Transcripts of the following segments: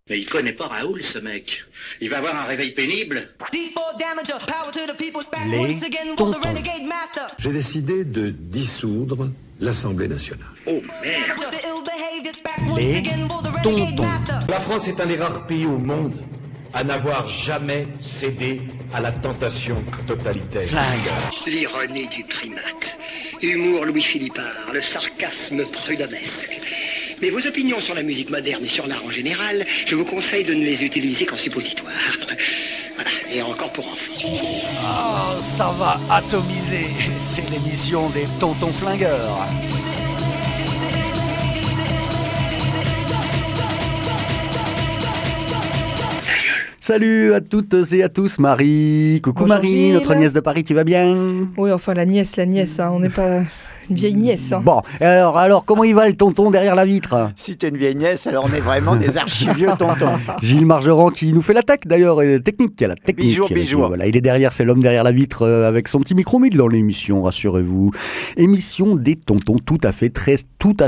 Mais il connaît pas Raoul, ce mec. Il va avoir un réveil pénible. Les tontons. J'ai décidé de dissoudre l'Assemblée nationale. Oh merde. Les tontons. La France est un des rares pays au monde à n'avoir jamais cédé à la tentation totalitaire. Flingueurs. L'ironie du primate, humour Louis-Philippard, le sarcasme prudhommesque. Mais vos opinions sur la musique moderne et sur l'art en général, je vous conseille de ne les utiliser qu'en suppositoire. Voilà, et encore pour enfants. Oh, ça va atomiser. C'est l'émission des tontons flingueurs. Salut à toutes et à tous, Marie. Coucou. Bonjour Marie, Gilles. Notre nièce de Paris, tu vas bien? Oui, enfin la nièce, hein, on n'est pas une vieille nièce. Hein. Bon, et alors, comment il va le tonton derrière la vitre? Si t'es une vieille nièce, alors on est vraiment des archivieux tontons. Gilles Margeran qui nous fait l'attaque d'ailleurs, technique. Bijou. Voilà, il est derrière, c'est l'homme derrière la vitre avec son petit micro, mais dans l'émission, rassurez-vous. Émission des tontons tout à fait très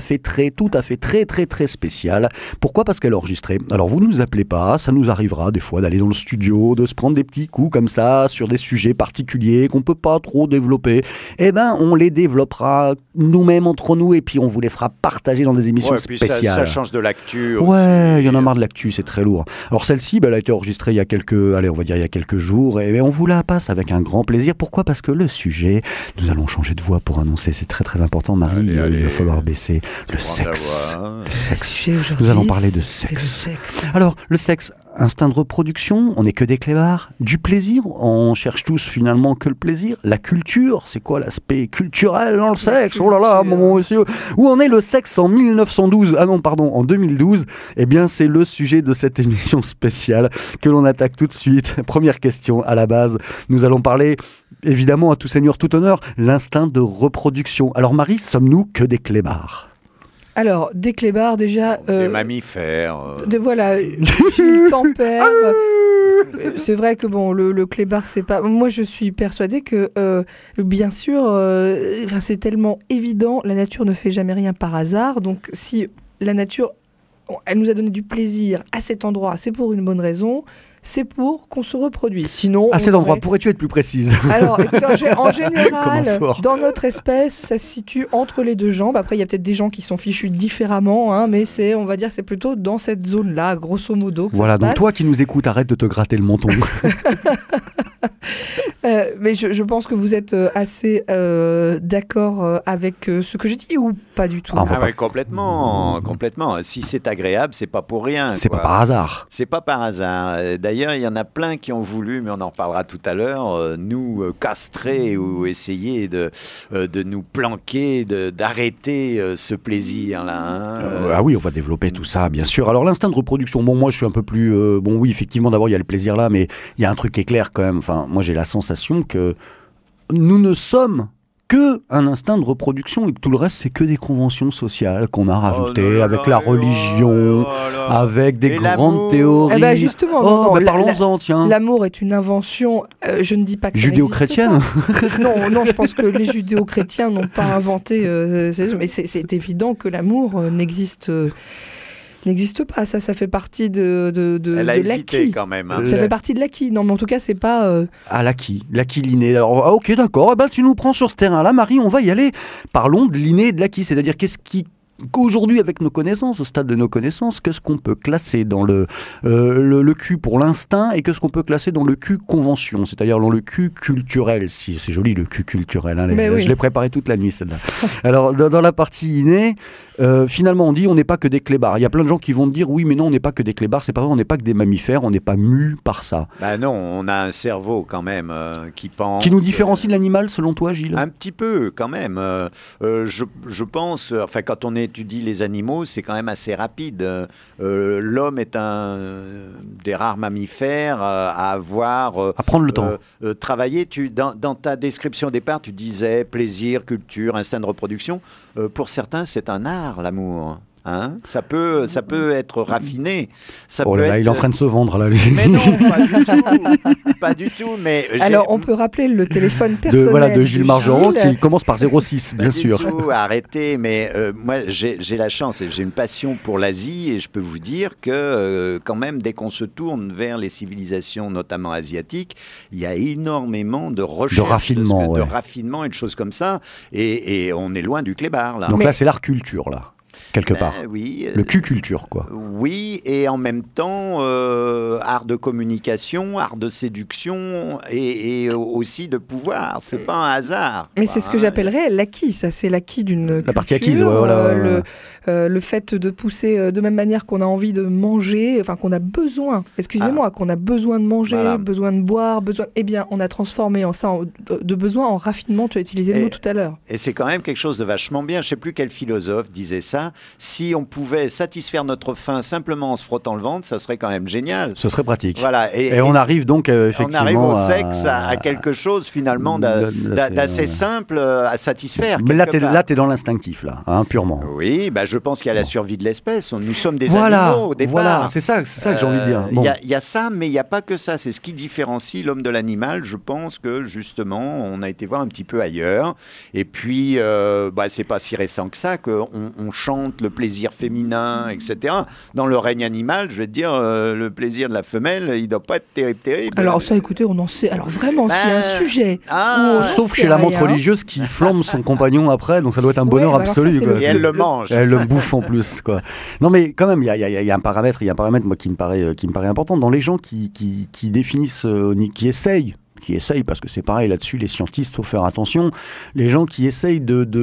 spéciale. Pourquoi? Parce qu'elle est enregistrée. Alors vous nous appelez pas, ça nous arrivera des fois d'aller dans le studio, de se prendre des petits coups comme ça sur des sujets particuliers qu'on peut pas trop développer. Eh ben, on les développera nous-mêmes entre nous et puis on vous les fera partager dans des émissions spéciales. Ça change de l'actu aussi. Ouais, il y en a marre de l'actu, c'est très lourd. Alors celle-ci, elle a été enregistrée il y a quelques jours et on vous la passe avec un grand plaisir. Pourquoi? Parce que le sujet, nous allons changer de voix pour annoncer, c'est très très important Marie, il va falloir baisser le sexe. Nous allons parler de sexe. Alors, le sexe, instinct de reproduction, on n'est que des clébards. Du plaisir, on cherche tous finalement que le plaisir. La culture, c'est quoi l'aspect culturel dans le sexe? Oh là là, mon monsieur. Où en est le sexe en 1912? En 2012. Eh bien, c'est le sujet de cette émission spéciale que l'on attaque tout de suite. Première question à la base. Nous allons parler, évidemment, à tout seigneur, tout honneur, l'instinct de reproduction. Alors Marie, sommes-nous que des clébards? Alors, des clébards, déjà... des mammifères. Voilà, Gilles tempère. C'est vrai que bon, le clébard, c'est pas... Moi, je suis persuadée que, bien sûr, c'est tellement évident, la nature ne fait jamais rien par hasard. Donc, si la nature, elle nous a donné du plaisir à cet endroit, c'est pour une bonne raison. C'est pour qu'on se reproduise. Sinon, à cet endroit, pourrais-tu être plus précise? Alors, en général, dans notre espèce, ça se situe entre les deux jambes. Après, il y a peut-être des gens qui sont fichus différemment, hein, mais on va dire, c'est plutôt dans cette zone-là, grosso modo. Voilà, donc toi qui nous écoutes, arrête de te gratter le menton. Mais je pense que vous êtes assez d'accord avec ce que je dis ou pas du tout? Oui, complètement. Si c'est agréable, c'est pas pour rien. C'est pas par hasard. C'est pas par hasard. D'ailleurs, il y en a plein qui ont voulu, mais on en reparlera tout à l'heure, nous castrer ou essayer de nous planquer, d'arrêter ce plaisir-là. Ah oui, on va développer tout ça, bien sûr. Alors, l'instinct de reproduction, moi, je suis un peu plus... oui, effectivement, d'abord, il y a le plaisir là, mais il y a un truc qui est clair quand même. Enfin, moi, j'ai la sensation que nous ne sommes que un instinct de reproduction et que tout le reste, c'est que des conventions sociales qu'on a rajoutées avec la religion, avec des grandes théories. Eh ben justement, parlons-en, tiens. L'amour est une invention, je ne dis pas que judéo-chrétienne. Non, je pense que les judéo-chrétiens n'ont pas inventé, mais c'est évident que l'amour n'existe pas, ça fait partie de Elle a hésité l'acquis. quand même. Hein. Ça fait partie de l'acquis. Non, mais en tout cas, c'est pas... l'acquis l'inné. Alors, ok, d'accord. Tu nous prends sur ce terrain-là, Marie, on va y aller. Parlons de l'inné et de l'acquis, c'est-à-dire qu'aujourd'hui, avec nos connaissances, au stade de nos connaissances, qu'est-ce qu'on peut classer dans le Q pour l'instinct et qu'est-ce qu'on peut classer dans le Q convention, c'est-à-dire dans le Q culturel. Si, c'est joli le Q culturel, hein, oui. Je l'ai préparé toute la nuit celle-là. Alors, dans la partie innée, finalement on dit on n'est pas que des clébards. Il y a plein de gens qui vont dire oui mais non on n'est pas que des clébards, c'est pas vrai, on n'est pas que des mammifères, on n'est pas mus par ça. Non, on a un cerveau quand même qui pense... Qui nous différencie de l'animal selon toi Gilles? Un petit peu quand même. Je pense, quand on étudie les animaux, c'est quand même assez rapide. L'homme est un des rares mammifères à avoir... à prendre le temps. Travaillé, dans ta description au départ, tu disais plaisir, culture, instinct de reproduction. Pour certains, c'est un art, l'amour. Hein, ça peut être raffiné. Ça Oh peut là là, être... il est en train de se vendre là. Mais non, pas du tout. Mais Alors, on peut rappeler le téléphone personnel de Gilles Margeron Gilles. qui commence par 06, bien sûr. Tout, arrêtez, mais moi j'ai la chance et j'ai une passion pour l'Asie et je peux vous dire que quand même dès qu'on se tourne vers les civilisations notamment asiatiques, il y a énormément de recherche, De raffinement, de ouais. raffinement et de choses comme ça et on est loin du clébard là. Donc là, c'est l'art culture, là, quelque part. Oui, Le cul-culture, quoi. oui, et en même temps, art de communication, art de séduction et aussi de pouvoir. C'est pas un hasard. Mais quoi, c'est ce que hein. j'appellerais l'acquis. Ça, c'est l'acquis d'une La partie culture, acquise, ouais, voilà. le fait de pousser de même manière qu'on a envie de manger, enfin qu'on a besoin, excusez-moi, qu'on a besoin de manger, Voilà. besoin de boire, eh bien, on a transformé de besoin en raffinement. Tu as utilisé le mot tout à l'heure. Et c'est quand même quelque chose de vachement bien. Je ne sais plus quel philosophe disait ça. Si on pouvait satisfaire notre faim simplement en se frottant le ventre, ça serait quand même génial. Ce serait pratique. Voilà. Et on arrive donc effectivement on arrive au sexe à quelque chose finalement d'assez simple à satisfaire. Mais là, quelque part. t'es dans l'instinctif, là, hein, purement. Oui, bah, je pense qu'il y a la survie de l'espèce. Nous sommes des Voilà, animaux au départ. voilà, c'est ça que j'ai envie de dire. Bon. Il y a ça, mais il n'y a pas que ça. C'est ce qui différencie l'homme de l'animal. Je pense que justement, on a été voir un petit peu ailleurs. Et puis, c'est pas si récent que ça qu'on chante le plaisir féminin, etc. Dans le règne animal, je vais te dire, le plaisir de la femelle, il ne doit pas être terrible. Alors ça, écoutez, on en sait. Alors vraiment, s'il y a un sujet. Sauf chez la montre religieuse qui flambe son compagnon après, donc ça doit être un bonheur absolu. Et elle le mange. Elle le bouffe en plus, quoi. Non, mais quand même, il y a un paramètre, moi qui me paraît important dans les gens qui définissent, qui essayent, parce que c'est pareil là-dessus, les scientistes, faut faire attention, les gens qui essayent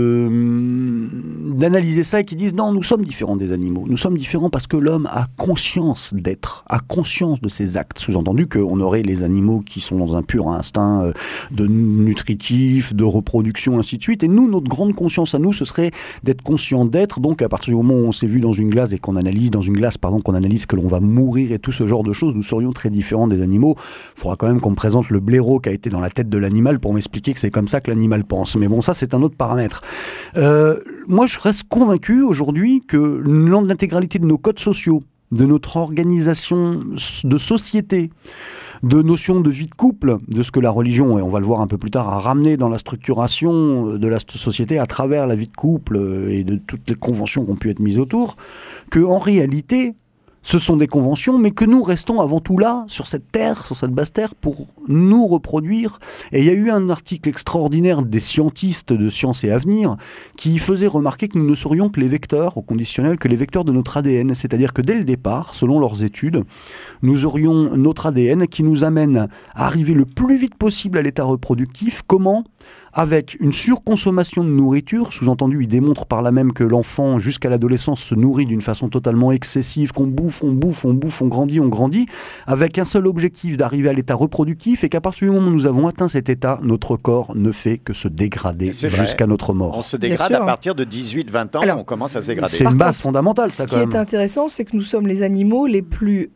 d'analyser ça et qui disent non, nous sommes différents des animaux, nous sommes différents parce que l'homme a conscience a conscience de ses actes, sous-entendu qu'on aurait les animaux qui sont dans un pur instinct de nutritif, de reproduction, ainsi de suite, et nous, notre grande conscience à nous, ce serait d'être conscient d'être, donc à partir du moment où on s'est vu dans une glace et qu'on analyse que l'on va mourir et tout ce genre de choses, nous serions très différents des animaux. Il faudra quand même qu'on me présente le blaireau qui a été dans la tête de l'animal pour m'expliquer que c'est comme ça que l'animal pense. Mais bon, ça, c'est un autre paramètre. Moi, je reste convaincu aujourd'hui que l'intégralité de nos codes sociaux, de notre organisation de société, de notions de vie de couple, de ce que la religion, et on va le voir un peu plus tard, a ramené dans la structuration de la société à travers la vie de couple et de toutes les conventions qui ont pu être mises autour, qu'en réalité, ce sont des conventions, mais que nous restons avant tout là, sur cette terre, sur cette basse terre, pour nous reproduire. Et il y a eu un article extraordinaire des scientistes de Sciences et Avenir qui faisait remarquer que nous ne serions que les vecteurs, au conditionnel, que les vecteurs de notre ADN. C'est-à-dire que dès le départ, selon leurs études, nous aurions notre ADN qui nous amène à arriver le plus vite possible à l'état reproductif. Comment ? Avec une surconsommation de nourriture, sous-entendu, il démontre par là même que l'enfant, jusqu'à l'adolescence, se nourrit d'une façon totalement excessive, qu'on bouffe, on grandit, avec un seul objectif d'arriver à l'état reproductif, et qu'à partir du moment où nous avons atteint cet état, notre corps ne fait que se dégrader jusqu'à notre mort. On se dégrade à partir de 18-20 ans, on commence à se dégrader. C'est une base fondamentale, ça, quand même. Ce qui est intéressant, c'est que nous sommes les animaux les plus,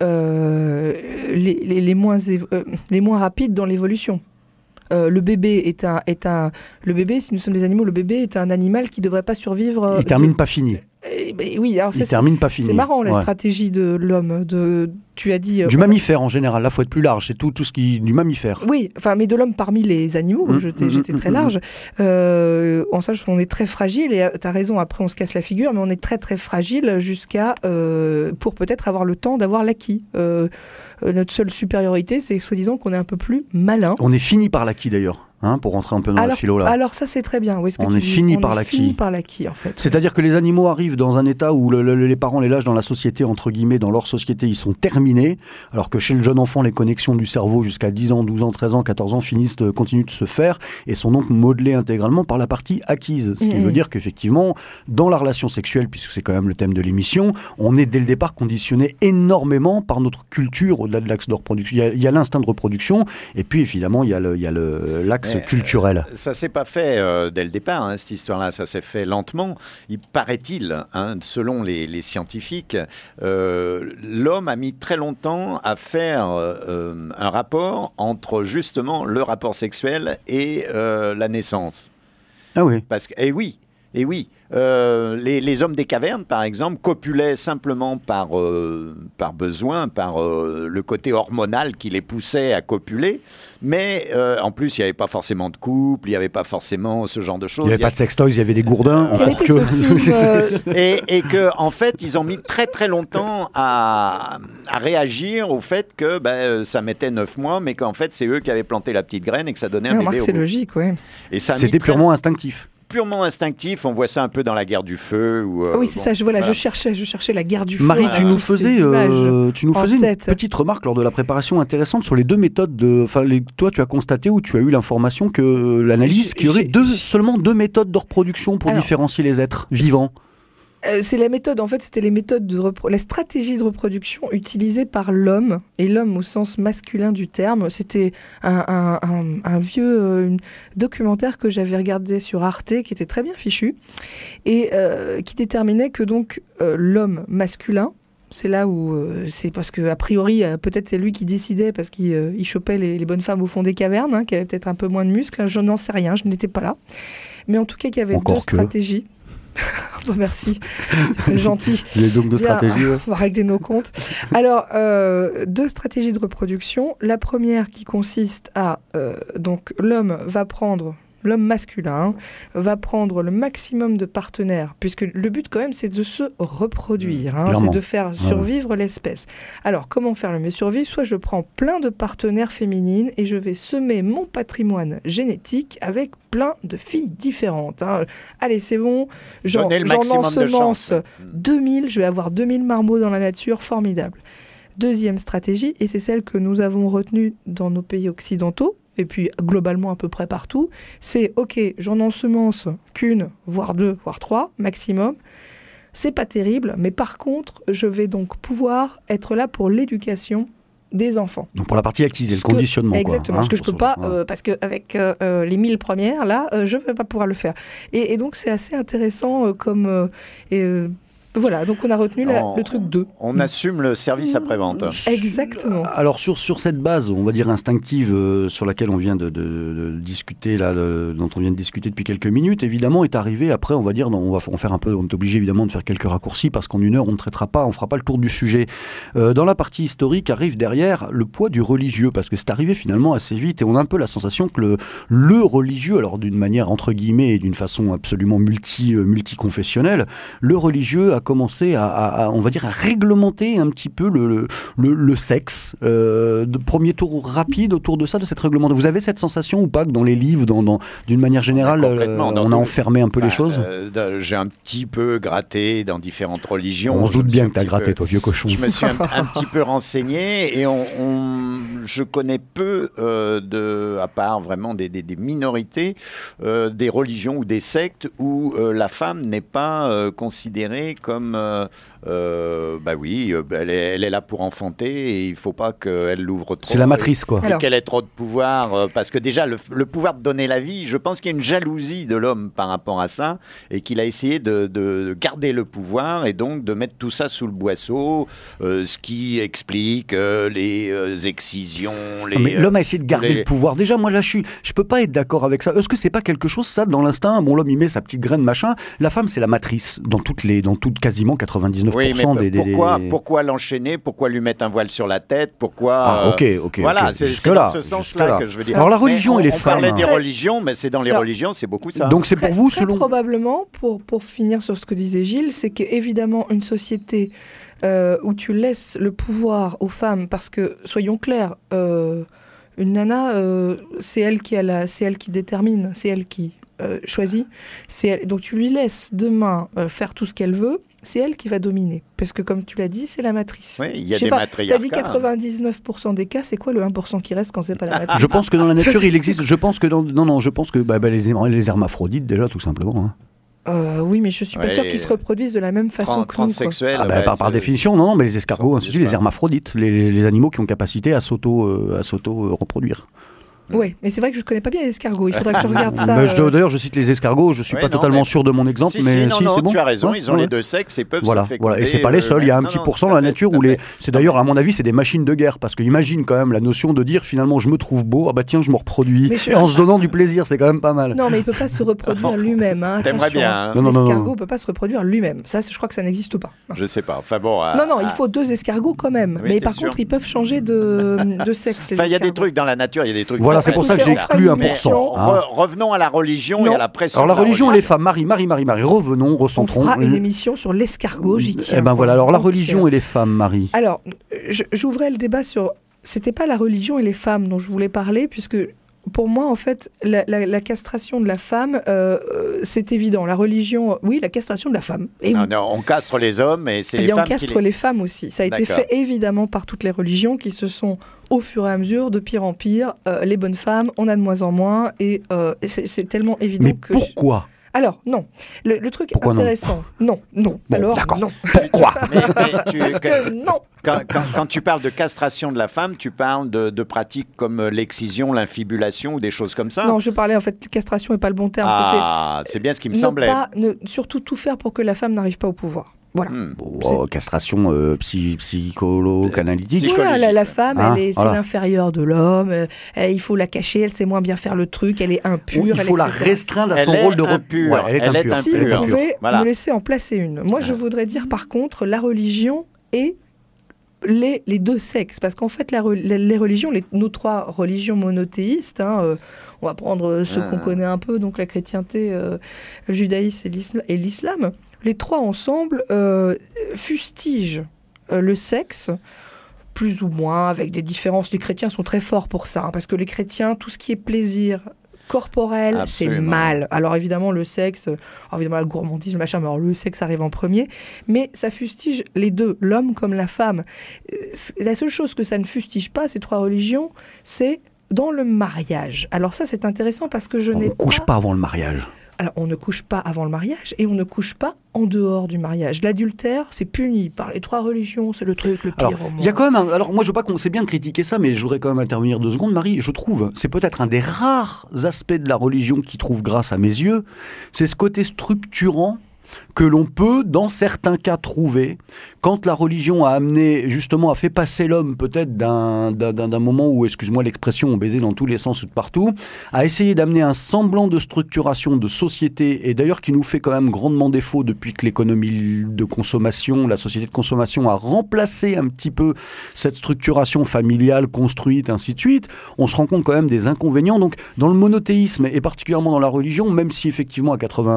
les moins rapides dans l'évolution. Le bébé si nous sommes des animaux, le bébé est un animal qui ne devrait pas survivre. Il termine pas fini. Oui, alors termine pas fini. C'est marrant la stratégie de l'homme. Tu as dit du mammifère en général. Là, faut être plus large. C'est tout ce qui du mammifère. Oui, enfin, mais de l'homme parmi les animaux. J'étais très large. En sache qu'on est très fragile. Et tu as raison. Après, on se casse la figure, mais on est très très fragile jusqu'à pour peut-être avoir le temps d'avoir l'acquis. Notre seule supériorité, c'est soi-disant qu'on est un peu plus malin. On est fini par l'acquis d'ailleurs. Pour rentrer un peu dans la philo là. Alors ça c'est très bien. Oui, on est fini par l'acquis en fait. C'est-à-dire que les animaux arrivent dans un état où les parents les lâchent dans la société, entre guillemets, dans leur société, ils sont terminés, alors que chez le jeune enfant, les connexions du cerveau jusqu'à 10 ans, 12 ans, 13 ans, 14 ans continuent de se faire et sont donc modelées intégralement par la partie acquise. Ce qui veut dire qu'effectivement, dans la relation sexuelle, puisque c'est quand même le thème de l'émission, on est dès le départ conditionné énormément par notre culture au-delà de l'axe de reproduction. Il y a l'instinct de reproduction et puis évidemment, il y a l'axe culturel. Ça s'est pas fait dès le départ, cette histoire-là. Ça s'est fait lentement. Il paraît-il, selon les scientifiques, l'homme a mis très longtemps à faire un rapport entre justement le rapport sexuel et la naissance. Ah oui. Parce que, oui. Et oui, les hommes des cavernes, par exemple, copulaient simplement par besoin, par le côté hormonal qui les poussait à copuler. Mais en plus, il n'y avait pas forcément de couple, il n'y avait pas forcément ce genre de choses. Il n'y avait pas de sextoys, il y avait des gourdins. Et que, en fait, ils ont mis très très longtemps à réagir au fait que ça mettait 9 mois, mais qu'en fait, c'est eux qui avaient planté la petite graine et que ça donnait un bébé. C'est logique, oui. C'était purement instinctif. Purement instinctif, on voit ça un peu dans la guerre du feu. Oui, c'est ça, je cherchais la guerre du feu. Marie, tu nous faisais une petite remarque lors de la préparation intéressante sur les deux méthodes. Toi, tu as constaté ou tu as eu l'information que l'analyse, qu'il y aurait seulement 2 méthodes de reproduction pour différencier les êtres vivants. C'est la méthode, en fait, c'était les méthodes la stratégie de reproduction utilisée par l'homme, et l'homme au sens masculin du terme. C'était un vieux documentaire que j'avais regardé sur Arte, qui était très bien fichu, et qui déterminait que donc l'homme masculin, c'est là où c'est parce que a priori peut-être c'est lui qui décidait parce qu'il chopait les bonnes femmes au fond des cavernes, qui avaient peut-être un peu moins de muscles, je n'en sais rien, je n'étais pas là, mais en tout cas qu'il y avait deux stratégies. Oh, merci, c'est très gentil. Il y a donc 2 stratégies. On va régler nos comptes. Alors, 2 stratégies de reproduction. La première qui consiste à... donc, l'homme masculin va prendre le maximum de partenaires, puisque le but quand même c'est de se reproduire, c'est de faire survivre l'espèce. Alors comment faire le mieux survivre ? Soit je prends plein de partenaires féminines et je vais semer mon patrimoine génétique avec plein de filles différentes. Allez, c'est bon, j'en ensemence 2000, je vais avoir 2000 marmots dans la nature, formidable. Deuxième stratégie, et c'est celle que nous avons retenue dans nos pays occidentaux, et puis globalement à peu près partout, c'est ok, j'en ensemence qu'une, voire 2, voire 3 maximum. C'est pas terrible, mais par contre, je vais donc pouvoir être là pour l'éducation des enfants. Donc pour la partie acquise et le conditionnement. Exactement, ce que je peux pas, parce qu'avec les 1000 premières, là, je ne vais pas pouvoir le faire. Et donc c'est assez intéressant comme... Voilà, donc on a retenu le truc 2. On assume le service après-vente. Exactement. Alors sur cette base, on va dire instinctive, sur laquelle on vient de discuter, dont on vient de discuter depuis quelques minutes, évidemment, est arrivé après, on va dire, on est obligé évidemment de faire quelques raccourcis, parce qu'en 1 heure, on ne traitera pas, on fera pas le tour du sujet. Dans la partie historique, arrive derrière le poids du religieux, parce que c'est arrivé finalement assez vite, et on a un peu la sensation que le religieux, alors d'une manière entre guillemets, et d'une façon absolument multiconfessionnelle, le religieux a commencé on va dire, à réglementer un petit peu le sexe. De premier tour rapide autour de ça, de cette réglementation. Vous avez cette sensation ou pas que dans les livres, d'une manière générale, on a enfermé un peu les choses ? J'ai un petit peu gratté dans différentes religions. On se doute bien que tu as gratté, toi, vieux cochon. Je me suis un petit peu renseigné et je connais peu, à part vraiment des minorités, des religions ou des sectes où la femme n'est pas considérée comme elle est là pour enfanter et il ne faut pas qu'elle l'ouvre trop. C'est la matrice, quoi. Et qu'elle ait trop de pouvoir, parce que déjà, le pouvoir de donner la vie, je pense qu'il y a une jalousie de l'homme par rapport à ça, et qu'il a essayé de garder le pouvoir, et donc de mettre tout ça sous le boisseau, ce qui explique les excisions. Mais l'homme a essayé de garder le pouvoir. Déjà, moi, là, je peux pas être d'accord avec ça. Est-ce que c'est pas quelque chose, ça, dans l'instinct ? Bon, l'homme, il met sa petite graine, machin. La femme, c'est la matrice, dans quasiment 99% pourquoi l'enchaîner ? Pourquoi lui mettre un voile sur la tête ? Pourquoi Voilà, c'est dans ce sens-là que je veux dire. Alors la religion et les femmes. On parlait des religions, mais c'est dans les religions, c'est beaucoup ça. Donc c'est pour vous, selon... Probablement, pour finir sur ce que disait Gilles, c'est qu'évidemment, une société où tu laisses le pouvoir aux femmes, parce que, soyons clairs, une nana, c'est elle qui détermine, c'est elle qui choisit. Donc tu lui laisses demain faire tout ce qu'elle veut, c'est elle qui va dominer. Parce que comme tu l'as dit, c'est la matrice. Oui, il y a des matriarcats. Tu as dit 99% des cas, c'est quoi le 1% qui reste quand c'est pas la matrice ? Je pense que dans la nature, il existe... Je pense que les hermaphrodites, déjà, tout simplement. Oui, mais je suis pas sûre qu'ils se reproduisent de la même façon que nous. Par définition, non, mais les escargots, ainsi de suite, les hermaphrodites, les animaux qui ont capacité à s'auto-reproduire. Oui, mais c'est vrai que je ne connais pas bien les escargots. Il faudrait que je regarde ça. D'ailleurs, je cite les escargots. Je ne suis pas totalement sûr de mon exemple, mais non, c'est bon. Tu as raison, ils ont les deux sexes et peuvent se féconder. Et c'est pas les seuls. Il y a un petit pourcent dans la nature où c'est d'ailleurs, à mon avis, c'est des machines de guerre. Parce que imagine quand même la notion de dire finalement, je me trouve beau, ah bah tiens, je me reproduis. En se donnant du plaisir, c'est quand même pas mal. Non, mais il peut pas se reproduire lui-même. T'aimerais bien. L'escargot peut pas se reproduire lui-même. Ça, je crois que ça n'existe pas. Je sais pas. Enfin bon. Non, il faut 2 escargots quand même. Mais par contre, ils peuvent changer de sexe. Enfin, il y a des trucs dans la nature, il y a des trucs. Voilà, c'est pour ça que j'ai exclu 1%. Revenons à la religion et à la pression. Alors la religion et les femmes, Marie, revenons, recentrons. On fera une émission sur l'escargot, j'y tiens. Eh ben voilà, alors la religion et les femmes, Marie. Alors, j'ouvrais le débat sur... C'était pas la religion et les femmes dont je voulais parler, puisque pour moi, en fait, la castration de la femme, c'est évident. La religion, oui, la castration de la femme. Et non, on castre les hommes et c'est les femmes qui... on castre les femmes aussi. Ça a été fait évidemment par toutes les religions qui se sont, au fur et à mesure, de pire en pire, les bonnes femmes, on a de moins en moins, et c'est tellement évident. Mais pourquoi ? Alors, non. Le truc intéressant... Non. Bon, alors, d'accord. Non. Pourquoi ? Non. Quand tu parles de castration de la femme, tu parles de pratiques comme l'excision, l'infibulation ou des choses comme ça ? Non, je parlais en fait, castration n'est pas le bon terme. C'est bien ce qui me semblait. Surtout tout faire pour que la femme n'arrive pas au pouvoir. Voilà. Castration psycholo-canalytique. Voilà, la femme, c'est l'inférieure de l'homme. Il faut la cacher, elle sait moins bien faire le truc, elle est impure. Il faut la restreindre à son rôle de impure. Elle est impure. Si vous pouvez me laisser en placer une. Moi, je voudrais dire par contre la religion et les deux sexes. Parce qu'en fait, les religions, nos 3 religions monothéistes, on va prendre ceux qu'on connaît un peu, donc la chrétienté, le judaïsme et l'islam. Les 3 ensemble fustigent le sexe, plus ou moins, avec des différences. Les chrétiens sont très forts pour ça, parce que les chrétiens, tout ce qui est plaisir corporel, c'est mal. Alors évidemment, le sexe, évidemment la gourmandise, machin, mais alors le sexe arrive en premier, mais ça fustige les deux, l'homme comme la femme. La seule chose que ça ne fustige pas, ces 3 religions, c'est dans le mariage. Alors ça, c'est intéressant parce que on ne couche pas avant le mariage. Alors, on ne couche pas avant le mariage et on ne couche pas en dehors du mariage. L'adultère, c'est puni par les 3 religions, c'est le truc le pire au monde. Il y a quand même alors moi je veux pas qu'on sait bien critiquer ça, mais je voudrais quand même intervenir 2 secondes, Marie. Je trouve, c'est peut-être un des rares aspects de la religion qui trouve grâce à mes yeux, c'est ce côté structurant que l'on peut, dans certains cas, trouver quand la religion a fait passer l'homme peut-être d'un moment où, excuse-moi l'expression, on baisait dans tous les sens ou de partout, a essayé d'amener un semblant de structuration de société, et d'ailleurs qui nous fait quand même grandement défaut depuis que l'économie de consommation, la société de consommation a remplacé un petit peu cette structuration familiale construite, ainsi de suite. On se rend compte quand même des inconvénients. Donc, dans le monothéisme, et particulièrement dans la religion, même si effectivement à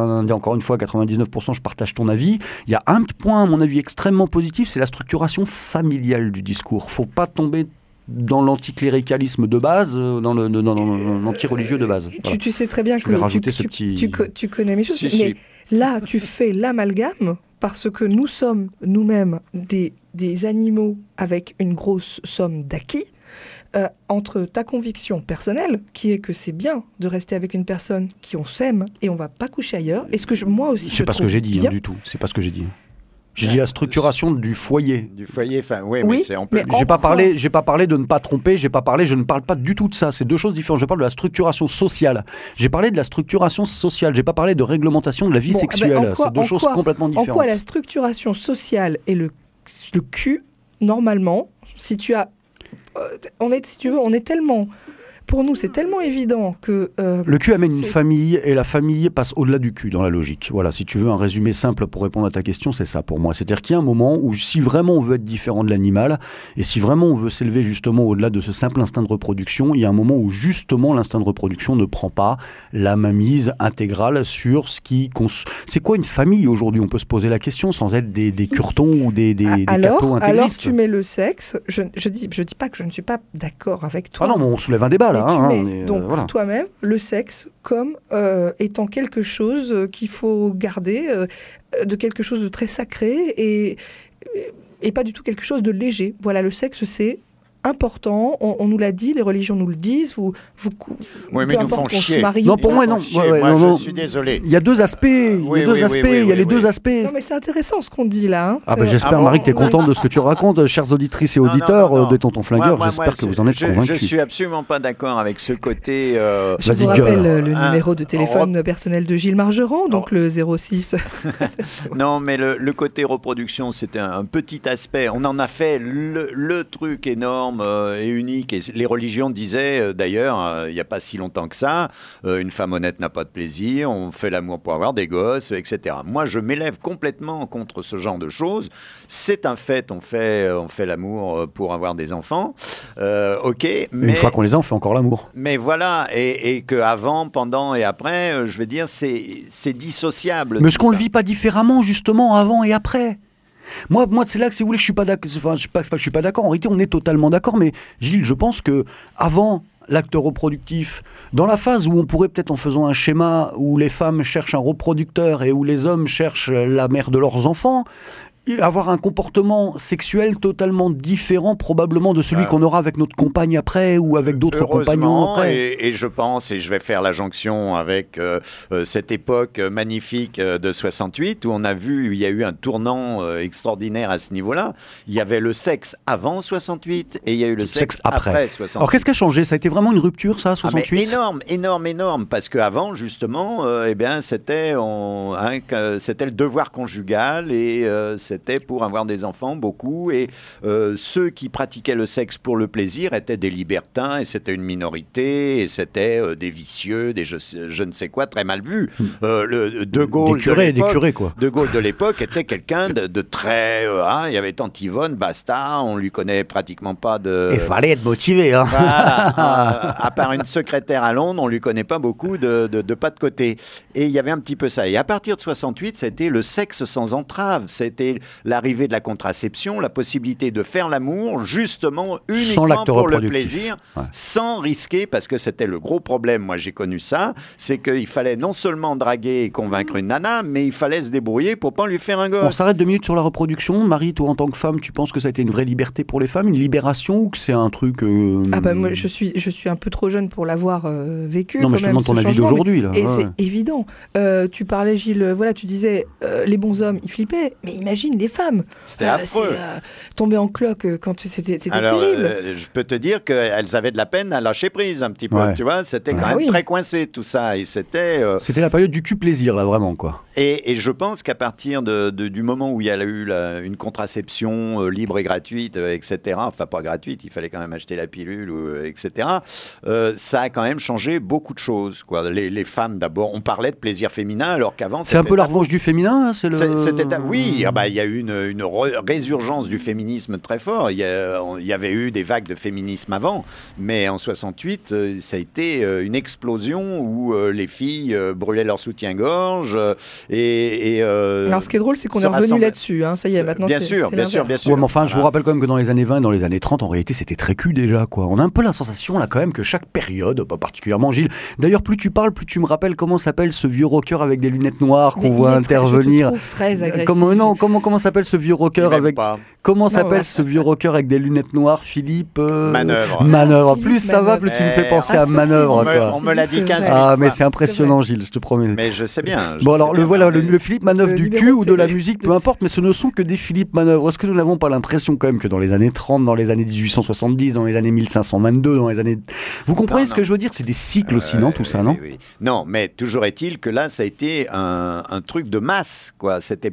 99%, je partage ton avis, il y a un point, à mon avis, extrêmement positif, c'est la structuration familiale du discours. Faut pas tomber dans l'anticléricalisme de base, dans l'anti-religieux de base. Voilà. Tu sais très bien que tu connais mes choses, mais là, tu fais l'amalgame parce que nous sommes nous-mêmes des animaux avec une grosse somme d'acquis, entre ta conviction personnelle, qui est que c'est bien de rester avec une personne qui on s'aime et on va pas coucher ailleurs, et ce que moi aussi c'est pas ce que j'ai dit du tout, c'est pas ce que j'ai dit. J'ai dit la structuration du foyer. Du foyer, enfin, oui, mais j'ai pas parlé de ne pas tromper, je ne parle pas du tout de ça, c'est 2 choses différentes. Je parle de la structuration sociale. J'ai parlé de la structuration sociale, j'ai pas parlé de réglementation de la vie sexuelle, c'est 2 choses complètement différentes. En quoi la structuration sociale et le cul, normalement, si tu as on est tellement... Pour nous, c'est tellement évident que... le cul amène une famille, et la famille passe au-delà du cul, dans la logique. Voilà, si tu veux un résumé simple pour répondre à ta question, c'est ça pour moi. C'est-à-dire qu'il y a un moment où, si vraiment on veut être différent de l'animal, et si vraiment on veut s'élever justement au-delà de ce simple instinct de reproduction, il y a un moment où justement l'instinct de reproduction ne prend pas la mainmise intégrale sur ce qui... C'est quoi une famille aujourd'hui ? On peut se poser la question sans être des curtons ou des cathos intégristes. Alors tu mets le sexe, je dis pas que je ne suis pas d'accord avec toi. Ah non, mais on soulève un débat là. Donc toi-même, le sexe comme étant quelque chose qu'il faut garder, de quelque chose de très sacré et pas du tout quelque chose de léger. Voilà, le sexe, c'est important. On nous l'a dit, les religions nous le disent. Oui, peu mais ils nous importe font qu'on se chier. marie Non, ou pour pas. moi, non. Je suis désolé. Il y a deux aspects. Il y a les deux aspects. Non, mais c'est intéressant ce qu'on dit là. Ah bah j'espère, Marie, que tu es contente de ce que tu racontes. Chères auditrices et auditeurs de Tonton Flingueur, j'espère que vous en êtes convaincus. Je suis absolument pas d'accord avec ce côté... Je vous rappelle le numéro de téléphone personnel de Gilles Margeron, donc le 06. Non, mais le côté reproduction, c'était un petit aspect. On en a fait le truc énorme et unique. Et les religions disaient, d'ailleurs, il n'y a pas si longtemps que ça, une femme honnête n'a pas de plaisir, on fait l'amour pour avoir des gosses, etc. Moi, je m'élève complètement contre ce genre de choses. C'est un fait, on fait l'amour pour avoir des enfants. Ok, mais... Une fois qu'on les a, on fait encore l'amour. Mais voilà, et qu'avant, pendant et après, je veux dire, c'est dissociable. Mais est-ce qu'on ne le vit pas différemment, justement, avant et après ? Moi, c'est là que, si vous voulez, je suis pas d'accord. Enfin, je suis pas d'accord. En réalité, on est totalement d'accord. Mais Gilles, je pense que avant l'acte reproductif, dans la phase où on pourrait peut-être, en faisant un schéma où les femmes cherchent un reproducteur et où les hommes cherchent la mère de leurs enfants, avoir un comportement sexuel totalement différent probablement de celui qu'on aura avec notre compagne après ou avec d'autres compagnons après. Et je pense, et je vais faire la jonction avec cette époque magnifique de 68 où on a vu, il y a eu un tournant extraordinaire à ce niveau-là. Il y avait le sexe avant 68 et il y a eu le sexe après 68. Alors qu'est-ce qui a changé ? Ça a été vraiment une rupture, ça, 68 ? Énorme, parce qu'avant, justement, c'était le devoir conjugal et c'était pour avoir des enfants, beaucoup, et ceux qui pratiquaient le sexe pour le plaisir étaient des libertins, et c'était une minorité, et c'était des vicieux, des je ne sais quoi, très mal vus. De Gaulle des curés, quoi. De Gaulle de l'époque était quelqu'un de très... il y avait Tante Yvonne, basta, on lui connaît pratiquement pas de... Il fallait être motivé, hein. Voilà, à part une secrétaire à Londres, on lui connaît pas beaucoup de pas de côté. Et il y avait un petit peu ça. Et à partir de 68, ça a été le sexe sans entrave. C'était l'arrivée de la contraception, la possibilité de faire l'amour, justement, uniquement pour le plaisir, sans risquer, parce que c'était le gros problème, moi j'ai connu ça, c'est qu'il fallait non seulement draguer et convaincre une nana, mais il fallait se débrouiller pour pas lui faire un gosse. On s'arrête 2 minutes sur la reproduction. Marie, toi en tant que femme, tu penses que ça a été une vraie liberté pour les femmes, une libération, ou que c'est un truc... Ah bah moi je suis un peu trop jeune pour l'avoir vécu. Non mais je te demande ton avis d'aujourd'hui là. Et c'est évident. Tu parlais, Gilles, voilà, tu disais les bons hommes, ils flippaient, mais imagine les femmes. C'était affreux. Tomber en cloque quand c'était Alors, terrible. Je peux te dire qu'elles avaient de la peine à lâcher prise un petit peu, tu vois, c'était quand même très coincé tout ça, et c'était... C'était la période du cul-plaisir là, vraiment, quoi. Et je pense qu'à partir du moment où il y a eu une contraception libre et gratuite, etc., enfin pas gratuite, il fallait quand même acheter la pilule, etc., ça a quand même changé beaucoup de choses, quoi. Les femmes, d'abord, on parlait de plaisir féminin, alors qu'avant... C'est un peu la revanche du féminin, là, Oui, il y a eu une résurgence du féminisme très fort. Il y avait eu des vagues de féminisme avant, mais en 68, ça a été une explosion où les filles brûlaient leur soutien-gorge. Alors, ce qui est drôle, c'est qu'on est revenu là-dessus. Hein. Ça y est, maintenant, bien sûr. Ouais, mais enfin, je vous rappelle quand même que dans les années 20 et dans les années 30, en réalité, c'était très cul déjà, quoi. On a un peu la sensation, là, quand même, que chaque période, pas particulièrement Gilles. D'ailleurs, plus tu parles, plus tu me rappelles comment s'appelle ce vieux rocker avec des lunettes noires qu'on voit intervenir. Je te trouve très agressif. Comment s'appelle ce vieux rocker avec... Comment s'appelle ce vieux rocker avec des lunettes noires, Philippe Manœuvre. Plus ça va, plus tu me fais penser à Manœuvre. On me l'a dit 15 minutes. Ah, mais c'est impressionnant, Gilles, je te promets. Mais je sais bien. Bon, alors, le Philippe Manœuvre du cul ou de la musique, peu importe, mais ce ne sont que des Philippe Manœuvre. Est-ce que nous n'avons pas l'impression, quand même, que dans les années 30, dans les années 1870, dans les années 1522, dans les années... Vous comprenez ce que je veux dire ? C'est des cycles aussi, non, tout ça, non ? Oui. Non, mais toujours est-il que là, ça a été un truc de masse, quoi. C'était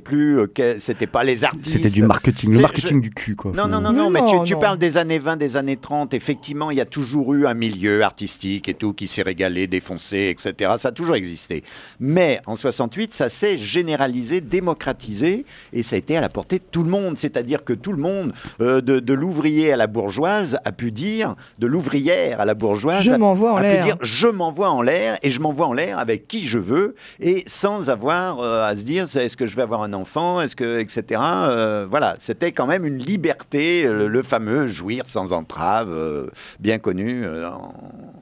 pas les artistes. C'était du marketing, le marketing du cul, quoi. Non, mais tu parles des années 20, des années 30. Effectivement, il y a toujours eu un milieu artistique et tout qui s'est régalé, défoncé, etc. Ça a toujours existé. Mais en 68, ça s'est généralisé, démocratisé, et ça a été à la portée de tout le monde. C'est-à-dire que tout le monde, de l'ouvrier à la bourgeoise, a pu dire, de l'ouvrière à la bourgeoise, je m'envoie en l'air. Pu dire, je m'envoie en l'air, et je m'envoie en l'air avec qui je veux, et sans avoir à se dire, est-ce que je vais avoir un enfant, etc. Voilà, c'était quand même une liberté, le fameux jouir sans entrave, bien connu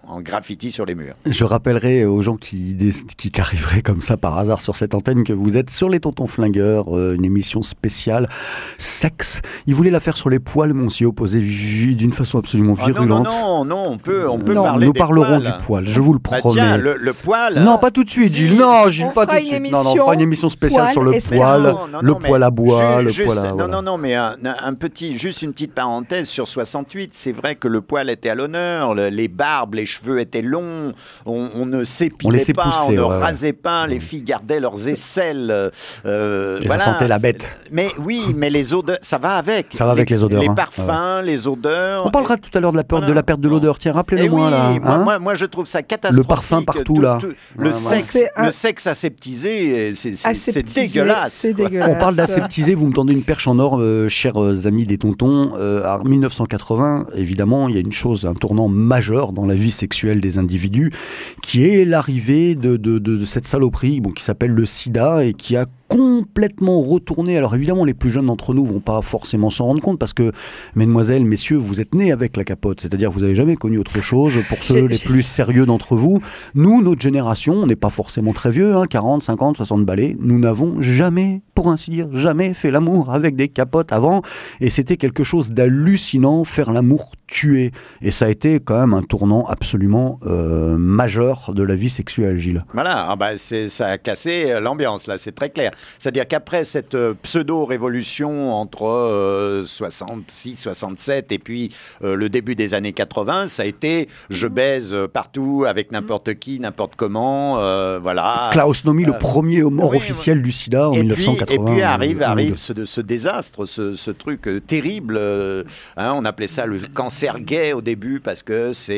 en graffiti sur les murs. Je rappellerai aux gens qui arriveraient comme ça par hasard sur cette antenne que vous êtes sur les Tontons Flingueurs, une émission spéciale sexe. Ils voulaient la faire sur les poils, mais on s'y opposait d'une façon absolument virulente. Non, on peut parler nous des parlerons poils. du poil, je vous le promets. Tiens, le poil... Non, pas tout de suite, Gilles. Non, Gilles, pas tout de suite. Non, on fera une émission spéciale sur le poil, le poil à bois, le poil à... Non, mais juste une petite parenthèse sur 68. C'est vrai que le poil était à l'honneur, les barbes, les cheveux étaient longs, on ne s'épilait pas, pousser, on ne rasait pas, les filles gardaient leurs aisselles. Ça sentait la bête. Mais oui, mais les odeurs, ça va avec. Ça va avec les odeurs. Les parfums, les odeurs. On parlera tout à l'heure de la perte de l'odeur. Tiens, rappelez-le-moi là. Moi, je trouve ça catastrophique. Le parfum partout là. Le sexe aseptisé, c'est dégueulasse. C'est dégueulasse. On parle d'aseptisé, vous me tendez une perche en or, chers amis des tontons. En 1980, évidemment, il y a une chose, un tournant majeur dans la vie sexuelle des individus, qui est l'arrivée de cette saloperie qui s'appelle le sida et qui a complètement retourné. Alors évidemment, les plus jeunes d'entre nous vont pas forcément s'en rendre compte parce que, mesdemoiselles, messieurs, vous êtes nés avec la capote. C'est-à-dire que vous n'avez jamais connu autre chose. Pour ceux les plus sérieux d'entre vous, nous, notre génération, on n'est pas forcément très vieux, 40, 50, 60 balais. Nous n'avons jamais, pour ainsi dire, jamais fait l'amour avec des capotes avant. Et c'était quelque chose d'hallucinant, faire l'amour tué. Et ça a été quand même un tournant absolument majeur de la vie sexuelle, Gilles. Voilà, ça a cassé l'ambiance, là, c'est très clair. C'est-à-dire qu'après cette pseudo-révolution entre 66, 67 et puis le début des années 80, ça a été je baise partout avec n'importe qui, n'importe comment, voilà. Klaus Nomi, le premier mort officiel du sida en 1980. Et puis arrive ce désastre, ce truc terrible. On appelait ça le cancer gay au début parce que ça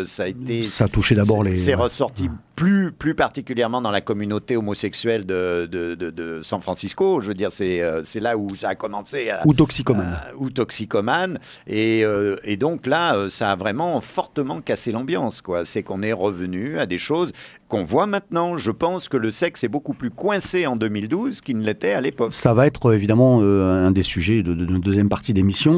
a touché d'abord les... C'est ressorti plus particulièrement dans la communauté homosexuelle de San Francisco. Je veux dire, c'est là où ça a commencé. Ou toxicomane. Ou toxicomane. Et donc là, ça a vraiment fortement cassé l'ambiance, quoi. C'est qu'on est revenu à des choses qu'on voit maintenant. Je pense que le sexe est beaucoup plus coincé en 2012 qu'il ne l'était à l'époque. Ça va être évidemment un des sujets de notre deuxième partie d'émission.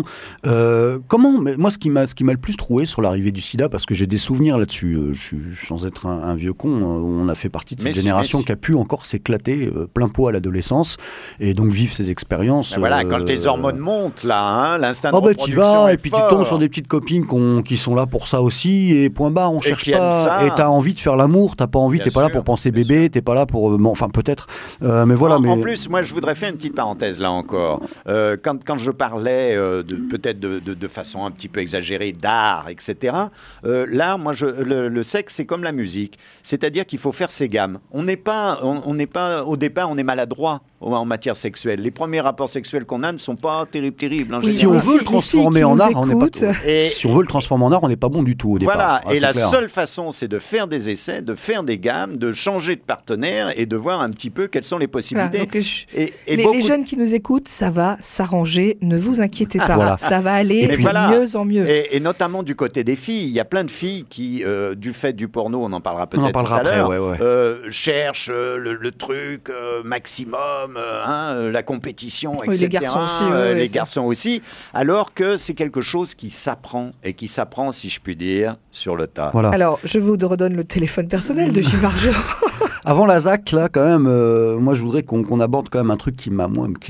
Moi, ce qui m'a le plus troué sur l'arrivée du sida, parce que j'ai des souvenirs là-dessus, sans être un vieux con, on a fait partie de cette génération qui a pu encore s'éclater plein pot à l'adolescence et donc vivre ces expériences. Voilà, quand tes hormones montent, là, l'instinct de reproduction tu vas, et puis fort. tu tombes sur des petites copines qui sont là pour ça aussi, et point barre, on cherche pas. Et t'as envie de faire l'amour, t'as pas envie, t'es pas là pour penser bébé, t'es pas là pour... enfin, peut-être, mais voilà. En plus, moi, je voudrais faire une petite parenthèse là encore. Quand je parlais peut-être de façon un petit peu exagérée d'art, etc., là, moi, le sexe, c'est comme la musique. C'est-à-dire qu'il faut faire ses gammes. On n'est pas, au départ, on est maladroit en matière sexuelle. Les premiers rapports sexuels qu'on a ne sont pas terribles. Si on veut le transformer en art, on n'est pas. Si on veut le transformer en art, on n'est pas bon du tout au départ. Voilà. Et la seule façon, c'est de faire des essais, de faire des gammes, de changer de partenaire et de voir un petit peu quelles sont les possibilités. Voilà, les jeunes qui nous écoutent, ça va s'arranger. Ne vous inquiétez pas. Voilà. Ça va aller de mieux en mieux. Et notamment du côté des filles, il y a plein de filles qui, du fait du porno, on en parlera peut-être tout à l'heure, cherchent le truc maximum, la compétition, etc. Les garçons aussi. Les garçons aussi. Alors que c'est quelque chose qui s'apprend et qui s'apprend, si je puis dire, sur le tas. Voilà. Alors, je vous redonne le téléphone personnel de Gilles Margeau. Avant la ZAC, là, quand même, moi, je voudrais qu'on aborde quand même un truc qui m'a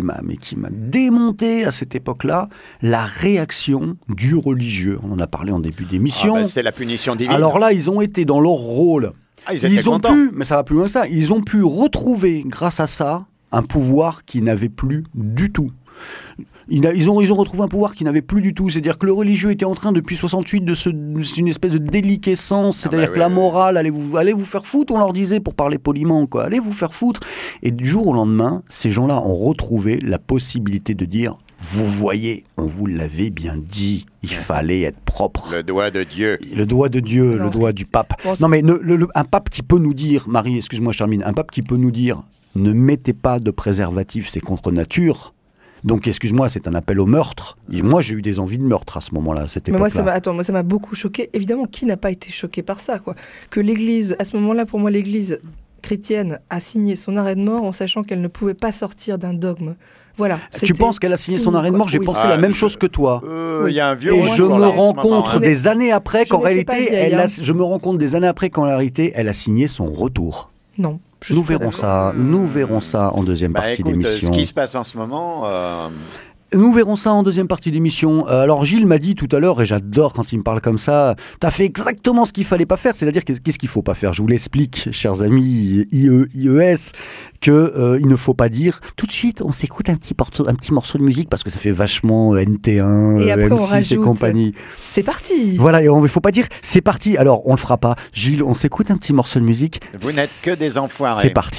démonté à cette époque-là, la réaction du religieux. On en a parlé en début d'émission. C'est la punition divine. Alors là, ils ont été dans leur rôle. Ils ont pu, mais ça va plus loin que ça, ils ont pu retrouver, grâce à ça, un pouvoir qu'ils n'avaient plus du tout. Ils ont retrouvé un pouvoir qu'ils n'avaient plus du tout. C'est-à-dire que le religieux était en train, depuis 68, c'est une espèce de déliquescence. C'est-à-dire que la morale, allez vous faire foutre, on leur disait, pour parler poliment, quoi. Allez vous faire foutre. Et du jour au lendemain, ces gens-là ont retrouvé la possibilité de dire: vous voyez, on vous l'avait bien dit, il fallait être propre. Le doigt de Dieu. Le doigt de Dieu, le doigt du pape. Non mais un pape qui peut nous dire, Marie, excuse-moi, je termine, un pape qui peut nous dire: ne mettez pas de préservatif, c'est contre nature. Donc, excuse-moi, c'est un appel au meurtre. Et moi, j'ai eu des envies de meurtre à ce moment-là, à cette époque-là. Moi, ça m'a beaucoup choqué. Évidemment, qui n'a pas été choqué par ça, quoi ? Que l'Église, à ce moment-là, pour moi, l'Église chrétienne a signé son arrêt de mort en sachant qu'elle ne pouvait pas sortir d'un dogme Voilà. Tu penses qu'elle a signé son arrêt de mort? J'ai pensé la même chose que toi. Il y a un vieux. Et je me rends compte des années après qu'en réalité, je me rends compte des années après qu'en réalité, elle a signé son retour. Non. Nous verrons ça en deuxième partie d'émission. Ce qui se passe en ce moment. Nous verrons ça en deuxième partie d'émission. Alors Gilles m'a dit tout à l'heure, et j'adore quand il me parle comme ça, t'as fait exactement ce qu'il fallait pas faire. C'est-à-dire qu'est-ce qu'il faut pas faire? Je vous l'explique, chers amis IES, que il ne faut pas dire tout de suite. On s'écoute un petit morceau de musique parce que ça fait vachement NT1, et après, M6 et compagnie. C'est parti. Voilà, et il faut pas dire c'est parti. Alors on le fera pas. Gilles, on s'écoute un petit morceau de musique. Vous n'êtes que des enfoirés. C'est parti.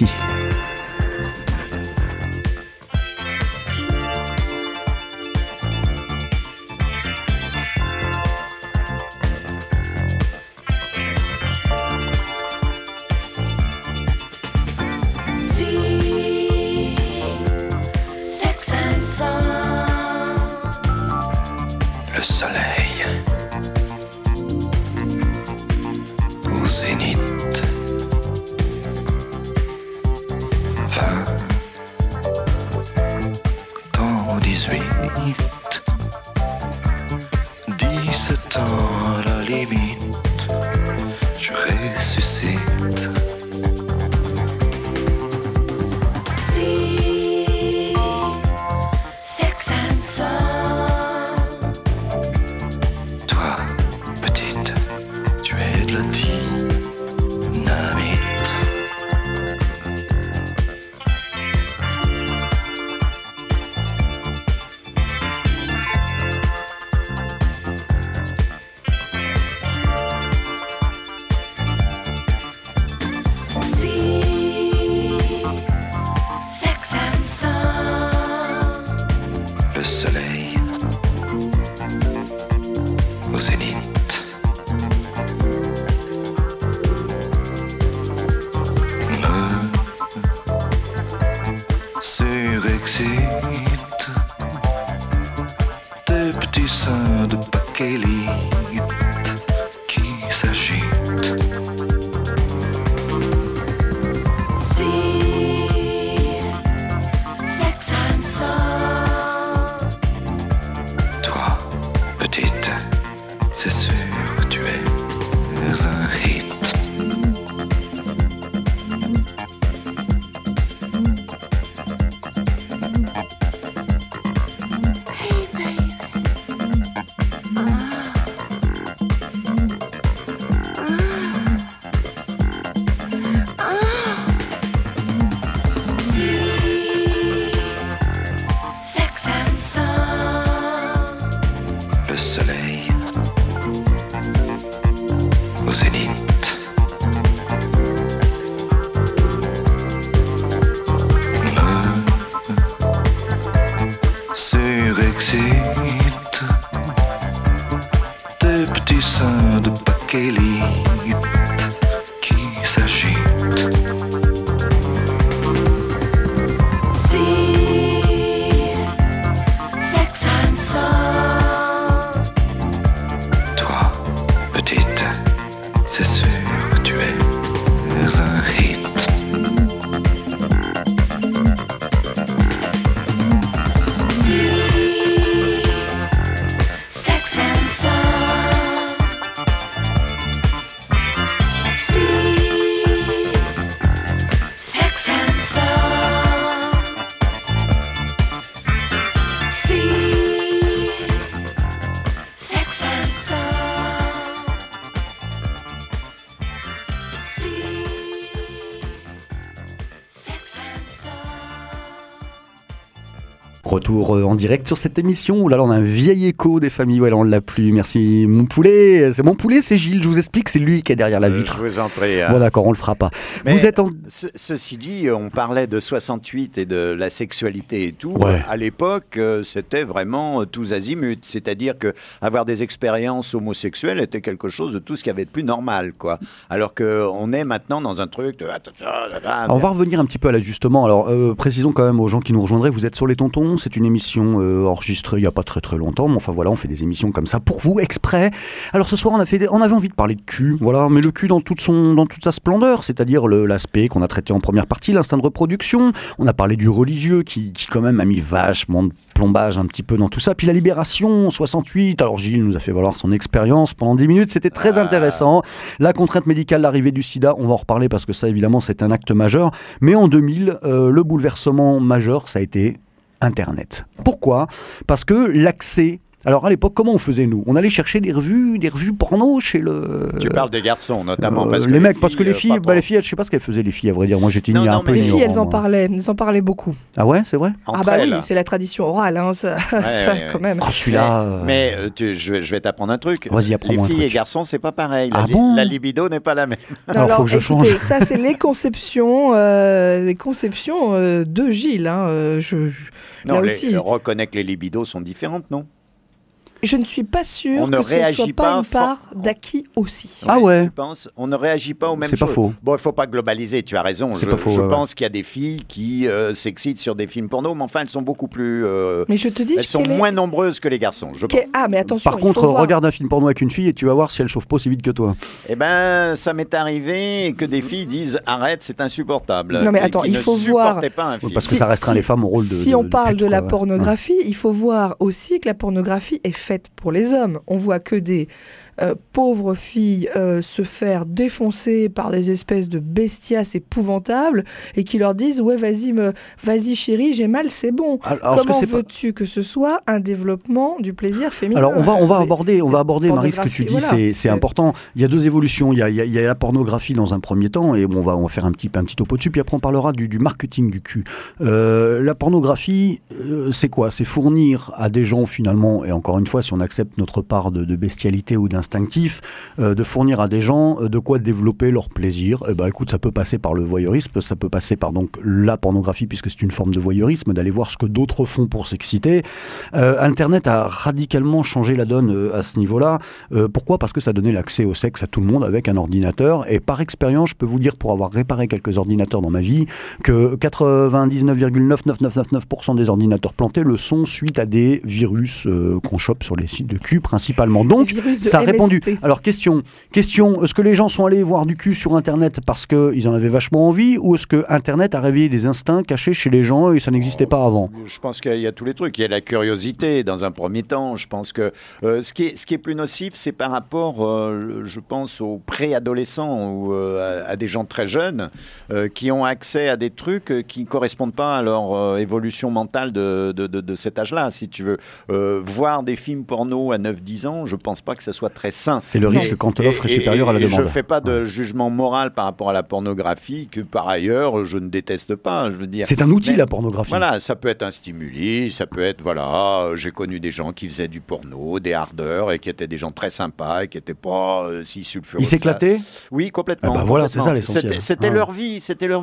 Le soleil au zénith, 20 dans 18, 17 ans à la limite, je ressuscite. Le soleil au zénith, me surexcite, des petits seins de bakélite qui s'agitent. C'est sûr que tu es un hit. Hey baby. Sex and Sun. Le soleil au zénith, me surexcite, des petits seins de bakélite qui s'agitent. Sex and Sun. Toi, petite, c'est sûr que tu es un hit. Sex and Sun. Sex and Sun. Sex and Sun. Sex and Sun. Retour en direct sur cette émission. Oh là là, on a un vieil écho des familles. Ouais, là, on l'a plus. Merci. Mon poulet, c'est Gilles. Je vous explique, c'est lui qui est derrière la vitre. Je vous en prie. Bon, d'accord, on le fera pas. Mais vous êtes en... Ceci dit, on parlait de 68 et de la sexualité et tout. Ouais. À l'époque, c'était vraiment tous azimuts. C'est-à-dire que avoir des expériences homosexuelles était quelque chose de tout ce qu'il y avait de plus normal, quoi. Alors qu'on est maintenant dans un truc de... On va revenir un petit peu à l'ajustement. Alors, précisons quand même aux gens qui nous rejoindraient. Vous êtes sur les tontons, c'est une émission enregistrée il n'y a pas très très longtemps, mais enfin voilà, on fait des émissions comme ça pour vous, exprès. Alors ce soir, on avait envie de parler de cul, voilà, mais le cul dans toute sa splendeur, c'est-à-dire l'aspect qu'on a traité en première partie, l'instinct de reproduction. On a parlé du religieux qui quand même a mis vachement de plombage un petit peu dans tout ça. Puis la libération, 68, alors Gilles nous a fait valoir son expérience pendant 10 minutes, c'était très intéressant. La contrainte médicale, l'arrivée du sida, on va en reparler parce que ça évidemment c'est un acte majeur. Mais en 2000, le bouleversement majeur, ça a été Internet. Pourquoi ? Parce que l'accès... Alors à l'époque, comment on faisait nous ? On allait chercher des revues porno chez le... Tu parles des garçons notamment, parce que les mecs, parce que les filles, les filles, je sais pas ce qu'elles faisaient les filles, à vrai dire. Moi j'étais un peu les ignorant. filles, elles en parlaient beaucoup. Ah ouais, c'est vrai ? Oui, c'est la tradition orale, hein, ça quand même. Oh, celui-là. Mais je vais t'apprendre un truc. Vas-y, apprends-moi. Les filles et garçons, c'est pas pareil. La libido n'est pas la même. Alors faut que je change. Ça c'est les conceptions de Gilles. Hein, Non, aussi. Reconnais que les libidos sont différentes, non ? Je ne suis pas sûre on ne que ce réagit soit pas une part d'acquis aussi. Ah ouais. Tu penses ? On ne réagit pas aux mêmes choses. C'est pas faux. Bon, il ne faut pas globaliser, tu as raison. Je pense qu'il y a des filles qui s'excitent sur des films porno, mais enfin, elles sont beaucoup plus... mais je te dis, elles sont moins nombreuses que les garçons, je pense. Ah, mais attention, par contre, regarde un film porno avec une fille et tu vas voir si elle chauffe pas aussi vite que toi. Eh ben, ça m'est arrivé que des filles disent « Arrête, c'est insupportable ». Non mais attends, il faut voir... Pas un film. Parce que ça restreint les femmes au rôle de... Si on parle de la pute, pornographie, il faut voir aussi que la pornographie est faite pour les hommes. On voit que des pauvres filles se faire défoncer par des espèces de bestias épouvantables et qui leur disent ouais vas-y chérie, j'ai mal, c'est bon. Alors, comment veux-tu que ce soit un développement du plaisir féminin? Alors on va aborder Marie, ce que tu dis, voilà, c'est important. Il y a deux évolutions. Il y a la pornographie dans un premier temps et on va faire un petit topo dessus, puis après on parlera du marketing du cul. La pornographie, c'est quoi? C'est fournir à des gens finalement, et encore une fois si on accepte notre part de bestialité ou d'instinctif, de fournir à des gens de quoi développer leur plaisir. Et écoute, ça peut passer par le voyeurisme, ça peut passer par donc la pornographie puisque c'est une forme de voyeurisme, d'aller voir ce que d'autres font pour s'exciter. Internet a radicalement changé la donne à ce niveau-là. Pourquoi? Parce que ça donnait l'accès au sexe à tout le monde avec un ordinateur. Et par expérience, je peux vous dire, pour avoir réparé quelques ordinateurs dans ma vie, que 99,99999% des ordinateurs plantés le sont suite à des virus qu'on chope sur les sites de cul principalement. Donc, ça a répondu. Alors, question, est-ce que les gens sont allés voir du cul sur Internet parce qu'ils en avaient vachement envie, ou est-ce que Internet a réveillé des instincts cachés chez les gens et ça n'existait pas avant? Je pense qu'il y a tous les trucs. Il y a la curiosité dans un premier temps. Je pense que ce qui est plus nocif, c'est par rapport, je pense, aux préadolescents ou à des gens très jeunes qui ont accès à des trucs qui ne correspondent pas à leur évolution mentale de cet âge-là. Si tu veux voir des films porno à 9-10 ans, je ne pense pas que ce soit très sain. C'est le risque quand l'offre est supérieure à la demande. Je ne fais pas de jugement moral par rapport à la pornographie, que par ailleurs, je ne déteste pas. Je veux dire. C'est un outil, la pornographie. Voilà, ça peut être un stimuli, ça peut être, j'ai connu des gens qui faisaient du porno, des hardeurs, et qui étaient des gens très sympas, et qui n'étaient pas si sulfureux. Ils s'éclataient? Oui, complètement. Voilà, c'est ça l'essentiel. C'était leur vie,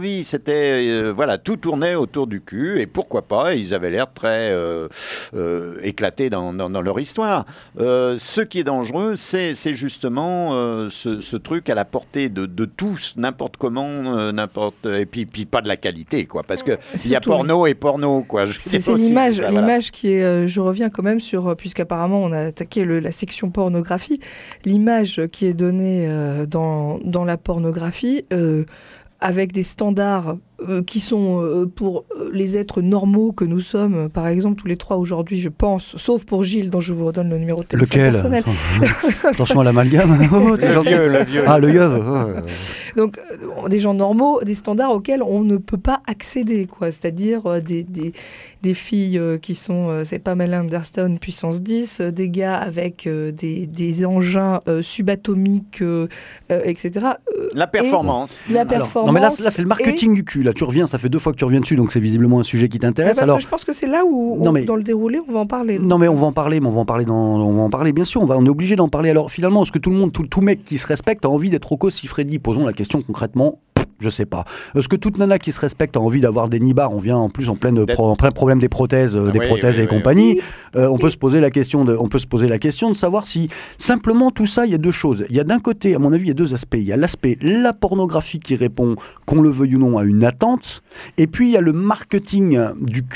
tout tournait autour du cul, et pourquoi pas, ils avaient l'air très éclatés dans leur histoire. Ce qui est dangereux, c'est justement ce truc à la portée de tous, n'importe comment, et puis pas de la qualité, quoi, parce que il y a porno et porno, quoi. C'est l'image qui est, je reviens quand même sur, puisqu'apparemment on a attaqué la section pornographie, l'image qui est donnée dans la pornographie, avec des standards qui sont pour les êtres normaux que nous sommes, par exemple tous les trois aujourd'hui, je pense, sauf pour Gilles dont je vous redonne le numéro de téléphone personnel. Attention à l'amalgame. Le vieux. Ah, le yeuve. Donc des gens normaux, des standards auxquels on ne peut pas accéder, quoi. C'est-à-dire des filles qui sont, c'est Pamela Anderson puissance 10, des gars avec des engins subatomiques, etc. La performance. Non mais là c'est le marketing du cul. Là tu reviens, ça fait 2 fois que tu reviens dessus, donc c'est visiblement un sujet qui t'intéresse. Alors je pense que c'est là où dans le déroulé on va en parler. Non mais on va en parler, bien sûr, on est obligé d'en parler. Alors finalement, est-ce que tout mec qui se respecte a envie d'être Rocco Siffredi? Posons la question concrètement. Je sais pas. Est-ce que toute nana qui se respecte a envie d'avoir des nibards? On vient en plus en plein problème des prothèses, et compagnie. On peut se poser la question de savoir si simplement tout ça, il y a deux choses. Il y a d'un côté, à mon avis, il y a deux aspects. Il y a l'aspect la pornographie qui répond, qu'on le veuille ou non, à une attente. Et puis il y a le marketing du cul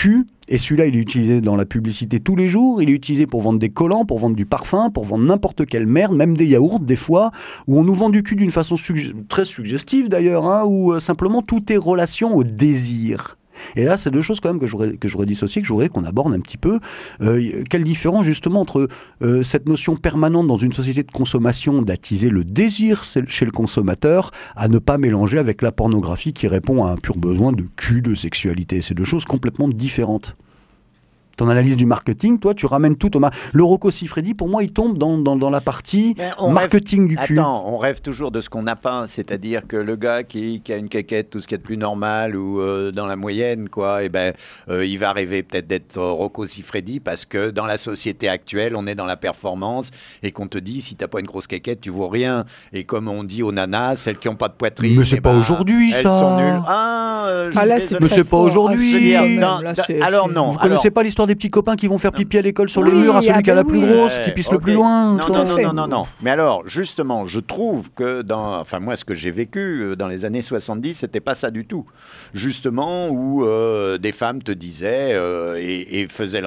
Et celui-là, il est utilisé dans la publicité tous les jours, il est utilisé pour vendre des collants, pour vendre du parfum, pour vendre n'importe quelle merde, même des yaourts des fois, où on nous vend du cul d'une façon très suggestive d'ailleurs, hein, où simplement tout est relation au désir. Et là, c'est deux choses quand même que j'aurais dissociées, que je voudrais qu'on aborde un petit peu. Quelle différence justement entre cette notion permanente dans une société de consommation d'attiser le désir chez le consommateur à ne pas mélanger avec la pornographie qui répond à un pur besoin de cul, de sexualité. C'est deux choses complètement différentes. Ton analyse du marketing, toi, tu ramènes tout au le Rocco Siffredi, pour moi, il tombe dans la partie marketing du cul. Attends, on rêve toujours de ce qu'on n'a pas, c'est-à-dire que le gars qui a une caquette, tout ce qui est de plus normal ou dans la moyenne, quoi, il va rêver peut-être d'être Rocco Siffredi parce que dans la société actuelle, on est dans la performance et qu'on te dit si t'as pas une grosse caquette, tu vaux rien. Et comme on dit aux nanas, celles qui n'ont pas de poitrine, mais c'est pas aujourd'hui ça. Elles sont nulles. Là, c'est pas aujourd'hui. Alors non. Vous connaissez pas l'histoire des petits copains qui vont faire pipi à l'école sur les murs à celui qui a la plus grosse, qui pisse le plus loin. Non. Mais alors, justement, je trouve que moi, ce que j'ai vécu dans les années 70, c'était pas ça du tout. Justement, où des femmes te disaient et faisaient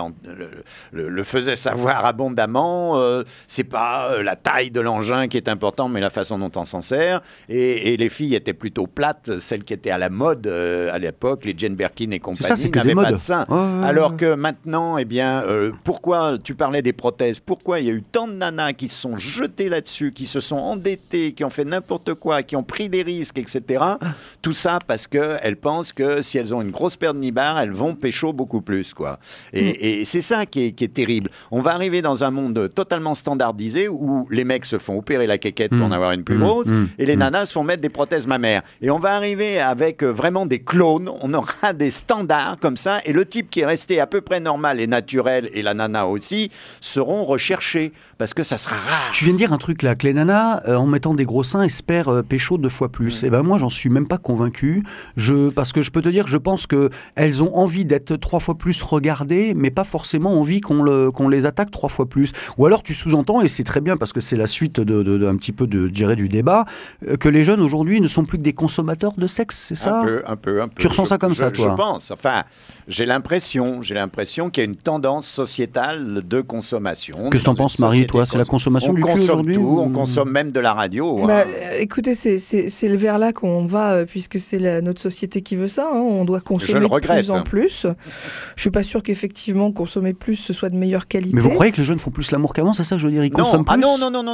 le faisaient savoir abondamment, c'est pas la taille de l'engin qui est important, mais la façon dont on s'en sert. Et les filles étaient plutôt plates, celles qui étaient à la mode à l'époque, les Jane Birkin et compagnie, n'avaient pas de seins. Alors que maintenant, pourquoi tu parlais des prothèses? Pourquoi il y a eu tant de nanas qui se sont jetées là-dessus, qui se sont endettées, qui ont fait n'importe quoi, qui ont pris des risques, etc. Tout ça parce qu'elles pensent que si elles ont une grosse paire de nibards, elles vont pécho beaucoup plus, quoi. Et c'est ça qui est terrible. On va arriver dans un monde totalement standardisé où les mecs se font opérer la quéquette pour en avoir une plus grosse et les nanas se font mettre des prothèses mammaires. Et on va arriver avec vraiment des clones. On aura des standards comme ça et le type qui est resté à peu près normal et naturel, et la nana aussi, seront recherchés, parce que ça sera rare. Tu viens de dire un truc là, que les nanas, en mettant des gros seins, espèrent pécho 2 fois plus. Et ben moi, j'en suis même pas convaincu, parce que je peux te dire, je pense qu'elles ont envie d'être 3 fois plus regardées, mais pas forcément envie qu'on les attaque 3 fois plus. Ou alors tu sous-entends, et c'est très bien, parce que c'est la suite un petit peu du débat, que les jeunes aujourd'hui ne sont plus que des consommateurs de sexe, c'est ça? Un peu. Tu ressens ça comme ça, toi? Je pense. Enfin, j'ai l'impression qu'il y a une tendance sociétale de consommation. Qu'est-ce que t'en penses, Marie, toi? C'est la consommation du cul aujourd'hui? On consomme même de la radio. Écoutez, c'est le vers là qu'on va, puisque c'est notre société qui veut ça. Hein. On doit consommer de plus en plus. Je suis pas sûr qu'effectivement, consommer plus, ce soit de meilleure qualité. Mais vous croyez que les jeunes font plus l'amour qu'avant? C'est ça que je veux dire? Ils consomment plus?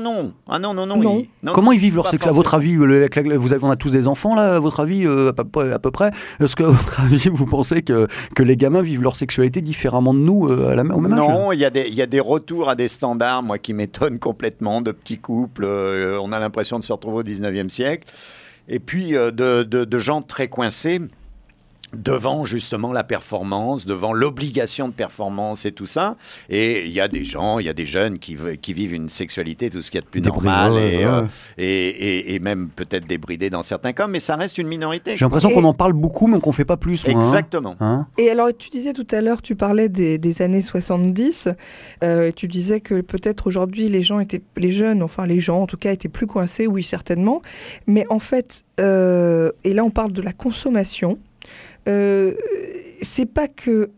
Non. Comment ils vivent leur sexe? À votre avis, on a tous des enfants, là, à votre avis, à peu près. Est-ce que, à votre avis, vous pensez que les gamins vivent leur sexualité différemment de nous au même âge? Non, il y a des retours à des standards, moi, qui m'étonnent complètement, de petits couples. On a l'impression de se retrouver au 19e siècle. Et puis, de gens très coincés devant justement la performance, devant l'obligation de performance et tout ça. Et il y a des jeunes qui vivent une sexualité, tout ce qu'il y a de plus normal, et même peut-être débridé dans certains cas, mais ça reste une minorité. J'ai l'impression qu'on en parle beaucoup, mais qu'on ne fait pas plus. Exactement. Et alors, tu disais tout à l'heure, tu parlais des années 70, tu disais que peut-être aujourd'hui, les gens en tout cas, étaient plus coincés, oui, certainement. Mais en fait, et là, on parle de la consommation. C'est pas que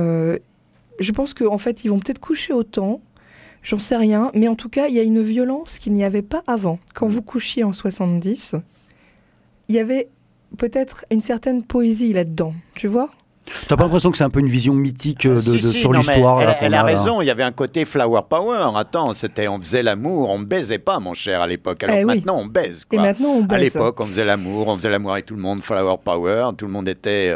je pense qu'en fait ils vont peut-être coucher autant, j'en sais rien, mais en tout cas il y a une violence qu'il n'y avait pas avant. Quand vous couchiez en 70, il y avait peut-être une certaine poésie là-dedans, tu vois? T'as pas l'impression que c'est un peu une vision mythique sur l'histoire? Elle a raison, il y avait un côté flower power. Attends, on faisait l'amour, on ne baisait pas, mon cher, à l'époque. Alors maintenant, on baise. Quoi. Et maintenant, on baise. À l'époque, on faisait l'amour avec tout le monde, flower power, tout le monde était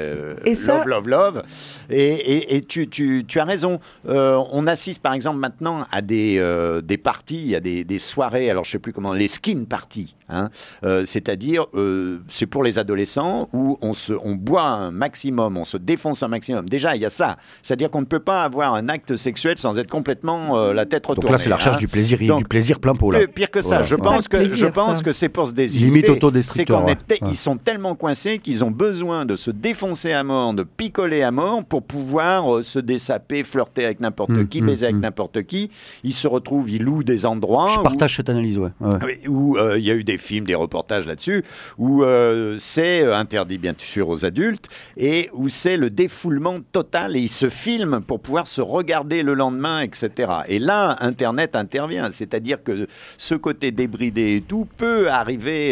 love. Et tu as raison. On assiste, par exemple, maintenant à des parties, à des soirées, alors je ne sais plus comment, les skin parties. C'est-à-dire, c'est pour les adolescents où on boit un maximum, on se défonce un maximum. Déjà, il y a ça. C'est-à-dire qu'on ne peut pas avoir un acte sexuel sans être complètement la tête retournée. Donc là, c'est la recherche du plaisir, du plaisir plein pot. Là. Pire que ça. Je pense que c'est pour se désinhiber. Limite autodestructeur. Ils sont tellement coincés qu'ils ont besoin de se défoncer à mort, de picoler à mort pour pouvoir se dessaper, flirter avec n'importe qui, baiser avec n'importe qui. Ils se retrouvent, ils louent des endroits. Je partage cette analyse, où il y a eu des films, des reportages là-dessus, où c'est interdit bien sûr aux adultes et où c'est le défoulement total et ils se filment pour pouvoir se regarder le lendemain, etc. Et là, Internet intervient, c'est-à-dire que ce côté débridé et tout peut arriver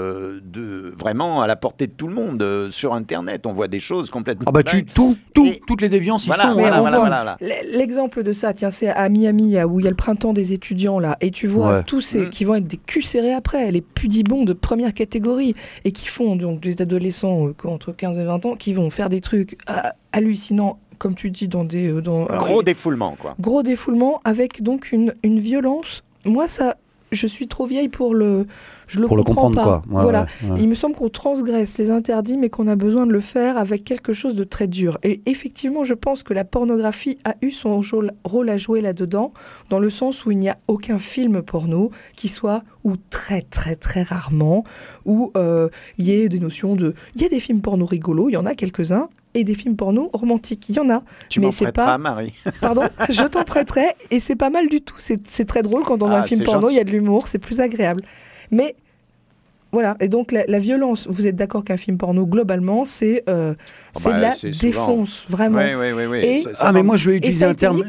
vraiment à la portée de tout le monde sur Internet. On voit des choses complètement dingues. Toutes les déviances y Voilà, sont. voilà. L'exemple de ça, tiens, c'est à Miami, où il y a le printemps des étudiants, là, et tu vois tous ces qui vont être des culs serrés après, les pudibons de première catégorie, et qui font donc des adolescents entre 15 et 20 ans, qui vont faire des trucs hallucinants, comme tu dis, dans des... Gros défoulement, quoi. Gros défoulement, avec donc une violence. Moi, ça... Je suis trop vieille pour le comprendre, pas. Quoi. Voilà. Il me semble qu'on transgresse les interdits, mais qu'on a besoin de le faire avec quelque chose de très dur. Et effectivement, je pense que la pornographie a eu son rôle à jouer là-dedans, dans le sens où il n'y a aucun film porno qui soit, ou très très très rarement, où il y ait des notions de... Il y a des films porno rigolos, il y en a quelques-uns, et des films porno romantiques, il y en a. Tu m'en prêteras, Marie. Pardon, je t'en prêterai, et c'est pas mal du tout. C'est très drôle quand dans un film porno, il y a de l'humour, c'est plus agréable. Mais voilà, et donc la violence, vous êtes d'accord qu'un film porno, globalement, c'est de la défonce, vraiment. Oui. Et, mais moi, je vais utiliser un terme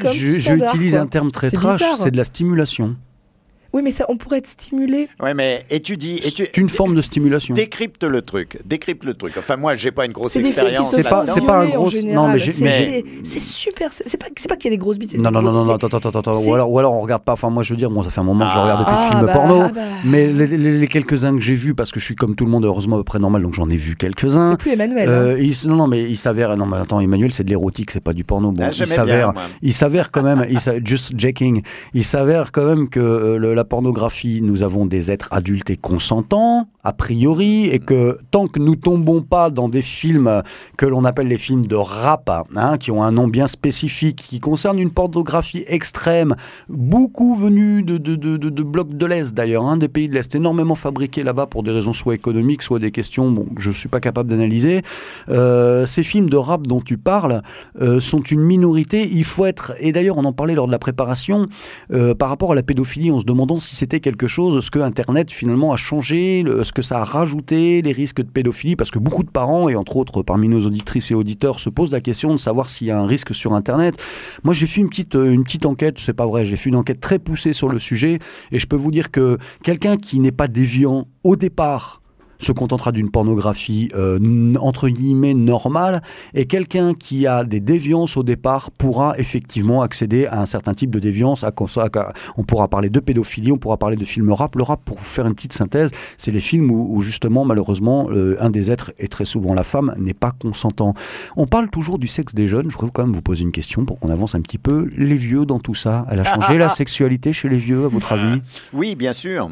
très trash, c'est de la stimulation. Oui, mais ça, on pourrait être stimulé. Oui, mais c'est une forme de stimulation. Décrypte le truc. Enfin, moi, j'ai pas une grosse expérience. C'est pas un gros. Non, mais c'est super. C'est pas qu'il y a des grosses bites. Non. Attends. Ou alors on regarde pas. Enfin, moi, je veux dire, ça fait un moment que je regarde depuis le film porno. Mais les quelques-uns que j'ai vus, parce que je suis comme tout le monde, heureusement à peu près normal, donc j'en ai vu quelques-uns. C'est plus Emmanuel. Mais il s'avère. Non, mais attends, Emmanuel, c'est de l'érotique, c'est pas du porno. Bon, il s'avère quand même. Just jacking. Il s'avère quand même que la pornographie, nous avons des êtres adultes et consentants, a priori, et que tant que nous tombons pas dans des films que l'on appelle les films de rap, qui ont un nom bien spécifique, qui concernent une pornographie extrême, beaucoup venus de blocs de l'Est d'ailleurs, des pays de l'Est, énormément fabriqués là-bas pour des raisons soit économiques, soit des questions que je suis pas capable d'analyser. Ces films de rap dont tu parles sont une minorité. Il faut être, et d'ailleurs on en parlait lors de la préparation, par rapport à la pédophilie, en se demandant si c'était quelque chose, ce que Internet finalement a changé, ce que ça a rajouté, les risques de pédophilie, parce que beaucoup de parents, et entre autres parmi nos auditrices et auditeurs, se posent la question de savoir s'il y a un risque sur Internet. Moi j'ai fait une petite enquête, c'est pas vrai, j'ai fait une enquête très poussée sur le sujet, et je peux vous dire que quelqu'un qui n'est pas déviant au départ se contentera d'une pornographie entre guillemets normale, et quelqu'un qui a des déviances au départ pourra effectivement accéder à un certain type de déviance. On pourra parler de pédophilie, on pourra parler de films rap. Le rap, pour vous faire une petite synthèse, c'est les films où justement malheureusement un des êtres, et très souvent la femme, n'est pas consentant. On parle toujours du sexe des jeunes. Je voudrais quand même vous poser une question pour qu'on avance un petit peu. Les vieux dans tout ça, elle a changé la sexualité chez les vieux, à votre avis? Oui, bien sûr.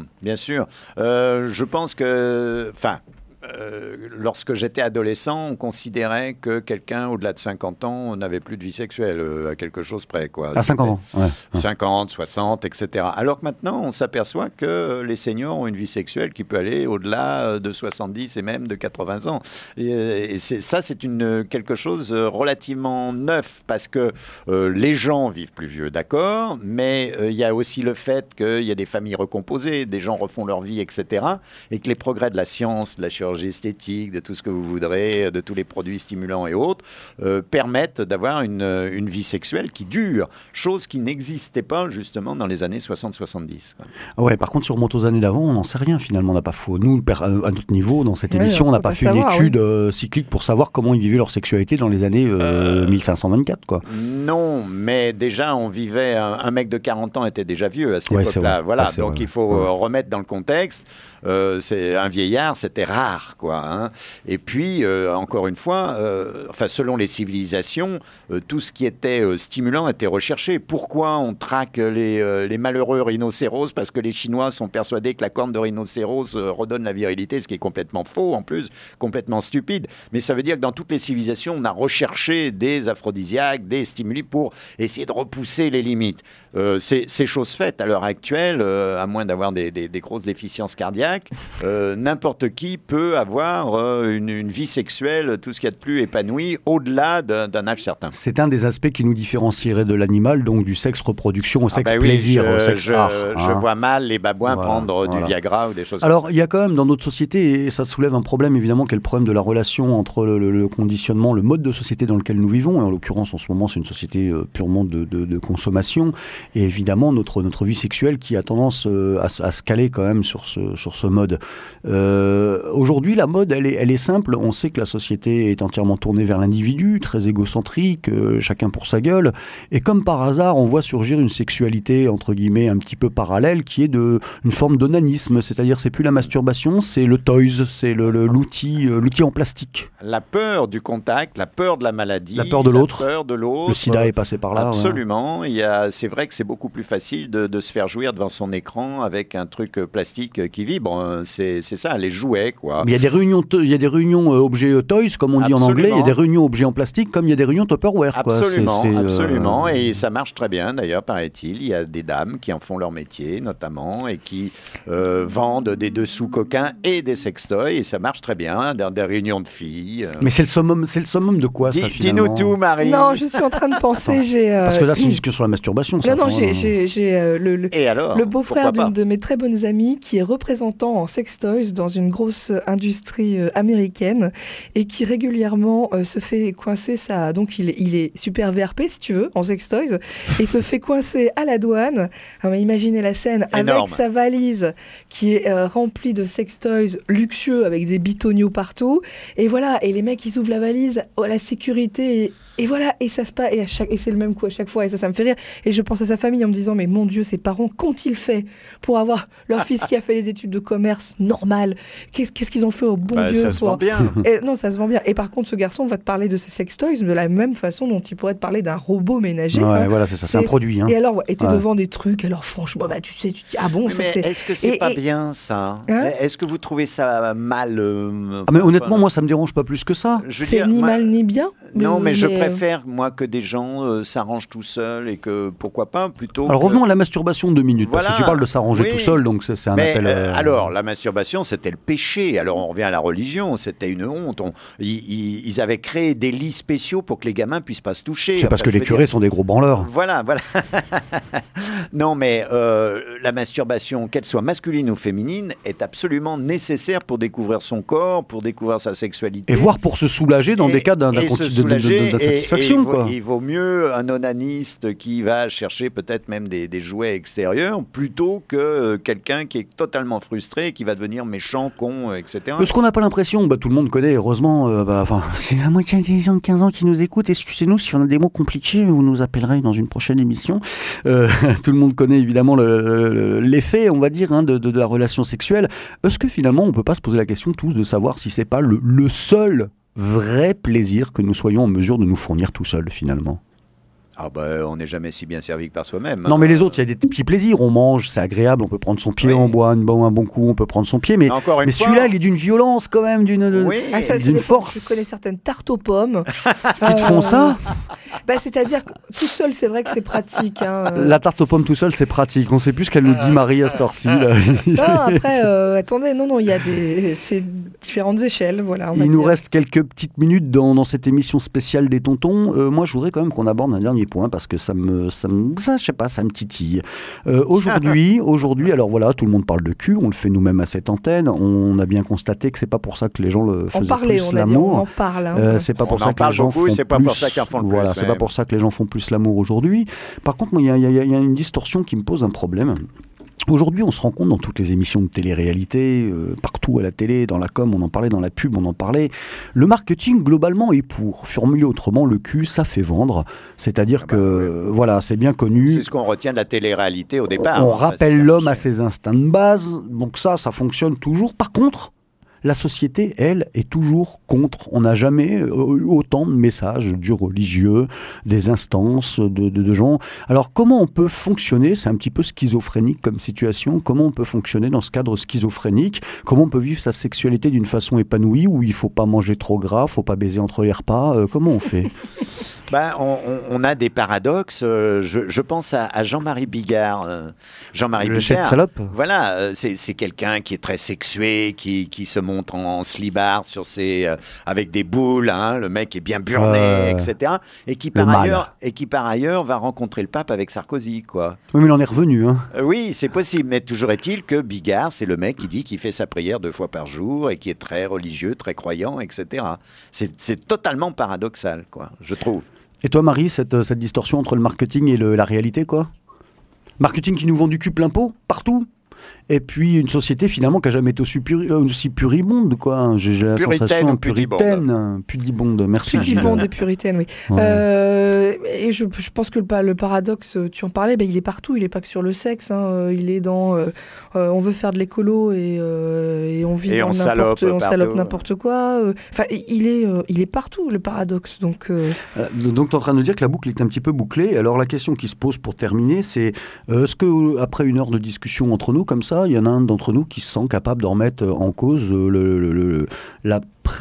Je pense que lorsque j'étais adolescent, on considérait que quelqu'un au-delà de 50 ans n'avait plus de vie sexuelle, à quelque chose près, quoi. À 50 ans, ouais. 50, 60, etc. Alors que maintenant, on s'aperçoit que les seniors ont une vie sexuelle qui peut aller au-delà de 70 et même de 80 ans. Et c'est quelque chose relativement neuf, parce que les gens vivent plus vieux, d'accord, mais il y a aussi le fait qu'il y a des familles recomposées, des gens refont leur vie, etc. Et que les progrès de la science, de la chirurgie esthétique, de tout ce que vous voudrez, de tous les produits stimulants et autres, permettent d'avoir une vie sexuelle qui dure, chose qui n'existait pas justement dans les années 60-70. Ouais, par contre, si on remonte aux années d'avant, on n'en sait rien finalement, on n'a pas faux. Nous, à notre niveau, dans cette émission, on n'a pas fait une étude cyclique pour savoir comment ils vivaient leur sexualité dans les années 1524, quoi. Non, mais déjà, on vivait, un mec de 40 ans était déjà vieux à cette époque-là. Voilà, donc il faut remettre dans le contexte. C'est un vieillard, c'était rare, quoi. Et puis, encore une fois, selon les civilisations, tout ce qui était stimulant était recherché. Pourquoi on traque les malheureux rhinocéros? Parce que les Chinois sont persuadés que la corne de rhinocéros redonne la virilité, ce qui est complètement faux, en plus, complètement stupide. Mais ça veut dire que dans toutes les civilisations, on a recherché des aphrodisiaques, des stimuli pour essayer de repousser les limites. C'est chose faite à l'heure actuelle, à moins d'avoir des grosses déficiences cardiaques. N'importe qui peut peut avoir une vie sexuelle, tout ce qu'il y a de plus épanoui, au-delà d'un âge certain. C'est un des aspects qui nous différencierait de l'animal, donc du sexe reproduction au sexe oui, plaisir, au sexe art. Je vois mal les babouins prendre du Viagra ou des choses comme ça. Alors, il y a quand même dans notre société, et ça soulève un problème évidemment, qui est le problème de la relation entre le conditionnement, le mode de société dans lequel nous vivons, et en l'occurrence en ce moment c'est une société purement de consommation, et évidemment notre vie sexuelle qui a tendance à se caler quand même sur ce mode. Aujourd'hui la mode elle est simple, on sait que la société est entièrement tournée vers l'individu, très égocentrique, chacun pour sa gueule, et comme par hasard on voit surgir une sexualité entre guillemets un petit peu parallèle qui est une forme d'onanisme, c'est-à-dire c'est plus la masturbation, c'est le toys, c'est l'outil en plastique. La peur du contact, la peur de la maladie, la peur de l'autre. Le sida est passé par là. Absolument. Ouais. C'est vrai que c'est beaucoup plus facile de se faire jouir devant son écran avec un truc plastique qui vibre. C'est ça, les jouets, quoi. Mais il y a des réunions objets toys, comme on dit en anglais. Il y a des réunions objets en plastique, comme il y a des réunions Tupperware. Absolument, absolument. Et ça marche très bien, d'ailleurs, paraît-il. Il y a des dames qui en font leur métier, notamment, et qui vendent des dessous coquins et des sextoys. Et ça marche très bien dans des réunions de filles. Mais c'est le summum de quoi, ça, finalement? Dis-nous tout, Marie. Non, je suis en train de penser. Parce que là, c'est une discussion sur la masturbation. Non, j'ai le beau-frère d'une de mes très bonnes amies qui est représentant en sextoys dans une grosse industrie américaine et qui régulièrement se fait coincer ça. Donc, il est super VRP, si tu veux, en sextoys, et se fait coincer à la douane. Alors, imaginez la scène avec sa valise qui est remplie de sextoys luxueux avec des bitoniaux partout. Et voilà, et les mecs, ils ouvrent la valise, la sécurité... Et voilà, et ça se passe, et c'est le même coup à chaque fois, et ça me fait rire. Et je pense à sa famille en me disant, mais mon Dieu, ses parents, qu'ont-ils fait pour avoir leur fils qui a fait des études de commerce normales? Qu'est-ce qu'ils ont fait au bon Dieu? Ça se vend bien. Non, ça se vend bien. Et par contre, ce garçon va te parler de ses sextoys de la même façon dont il pourrait te parler d'un robot ménager. Ouais, voilà, c'est ça, c'est un produit. Hein. Et alors, t'es devant des trucs, alors franchement, tu dis, ah bon, mais est-ce que c'est pas bien, ça? Est-ce que vous trouvez ça mal? Mais honnêtement, moi, ça me dérange pas plus que ça. C'est ni mal ni bien. Non, mais je préfère, moi, que des gens s'arrangent tout seuls et que, pourquoi pas, plutôt... Alors revenons à la masturbation 2 minutes, parce que tu parles de s'arranger tout seul, donc c'est un appel... Alors, la masturbation, c'était le péché. Alors, on revient à la religion, c'était une honte. Ils avaient créé des lits spéciaux pour que les gamins puissent pas se toucher. C'est parce que les curés sont des gros branleurs. Voilà. Non, mais la masturbation, qu'elle soit masculine ou féminine, est absolument nécessaire pour découvrir son corps, pour découvrir sa sexualité. Et voire pour se soulager dans des cas d'insatisfaction. Il vaut mieux un onaniste qui va chercher peut-être même des jouets extérieurs plutôt que quelqu'un qui est totalement frustré et qui va devenir méchant, con, etc. Ce qu'on n'a pas l'impression, tout le monde connaît, heureusement, c'est la moitié des gens de 15 ans qui nous écoutent. Excusez-nous si on a des mots compliqués, vous nous appellerez dans une prochaine émission. Tout le monde connaît évidemment l'effet, on va dire, de la relation sexuelle. Est-ce que finalement on ne peut pas se poser la question tous de savoir si c'est pas le seul vrai plaisir que nous soyons en mesure de nous fournir tout seuls finalement? On n'est jamais si bien servi que par soi-même. Non, mais les autres, il y a des petits plaisirs. On mange, c'est agréable, on peut prendre son pied, on boit un bon coup, on peut prendre son pied. Mais celui-là, il est d'une violence quand même, d'une force. Je connais certaines tartes aux pommes. Qui te font ça? C'est-à-dire que tout seul, c'est vrai que c'est pratique. La tarte aux pommes tout seul, c'est pratique. On ne sait plus ce qu'elle nous dit, Marie, à cette heure-ci. Non, après, attendez, il y a c'est différentes échelles. Voilà, il nous reste quelques petites minutes dans cette émission spéciale des tontons. Moi, je voudrais quand même qu'on aborde un dernier point parce que ça me titille. Aujourd'hui, alors voilà, tout le monde parle de cul, on le fait nous-mêmes à cette antenne. On a bien constaté que c'est pas pour ça que les gens le faisaient plus l'amour. On en parle. C'est pas pour ça que les gens font c'est pas pour ça qu'ils en font le plus. Voilà, c'est pas pour ça que les gens font plus l'amour aujourd'hui. Par contre, il y a une distorsion qui me pose un problème. Aujourd'hui, on se rend compte dans toutes les émissions de télé-réalité, partout à la télé, dans la com, on en parlait, dans la pub, on en parlait. Le marketing, globalement, est pour. Formulé autrement, le cul, ça fait vendre. C'est-à-dire voilà, c'est bien connu. C'est ce qu'on retient de la télé-réalité au départ. On rappelle l'homme à ses instincts de base. Donc ça fonctionne toujours. Par contre, la société, elle, est toujours contre. On n'a jamais eu autant de messages du religieux, des instances, de gens. Alors, comment on peut fonctionner? C'est un petit peu schizophrénique comme situation. Comment on peut fonctionner dans ce cadre schizophrénique? Comment on peut vivre sa sexualité d'une façon épanouie où il ne faut pas manger trop gras, il ne faut pas baiser entre les repas? Comment on fait? On a des paradoxes. Je pense à Jean-Marie Bigard. Jean-Marie Le Bigard. chef de salope. Voilà, c'est quelqu'un qui est très sexué, qui se montre en slibard avec des boules. Hein, le mec est bien burné, etc. Et qui par ailleurs va rencontrer le pape avec Sarkozy, quoi. Oui, mais il en est revenu. Hein. Oui, c'est possible. Mais toujours est-il que Bigard, c'est le mec qui dit qu'il fait sa prière 2 fois par jour et qui est très religieux, très croyant, etc. C'est totalement paradoxal, quoi, je trouve. Et toi, Marie, cette distorsion entre le marketing et la réalité, quoi ? Marketing qui nous vend du cul plein pot, partout. Et puis une société finalement qui n'a jamais été aussi puribonde, quoi. J'ai la sensation pudibonde. Merci. Pudibonde et puritaine, oui. Ouais. Et je pense que le paradoxe, tu en parlais, il est partout. Il n'est pas que sur le sexe. Hein. Il est dans. On veut faire de l'écolo et on vit dans on salope n'importe quoi. Enfin, il est partout le paradoxe. Donc tu es en train de dire que la boucle est un petit peu bouclée. Alors la question qui se pose pour terminer, c'est est-ce que après une heure de discussion entre nous comme ça, il y en a un d'entre nous qui se sent capable de remettre en cause la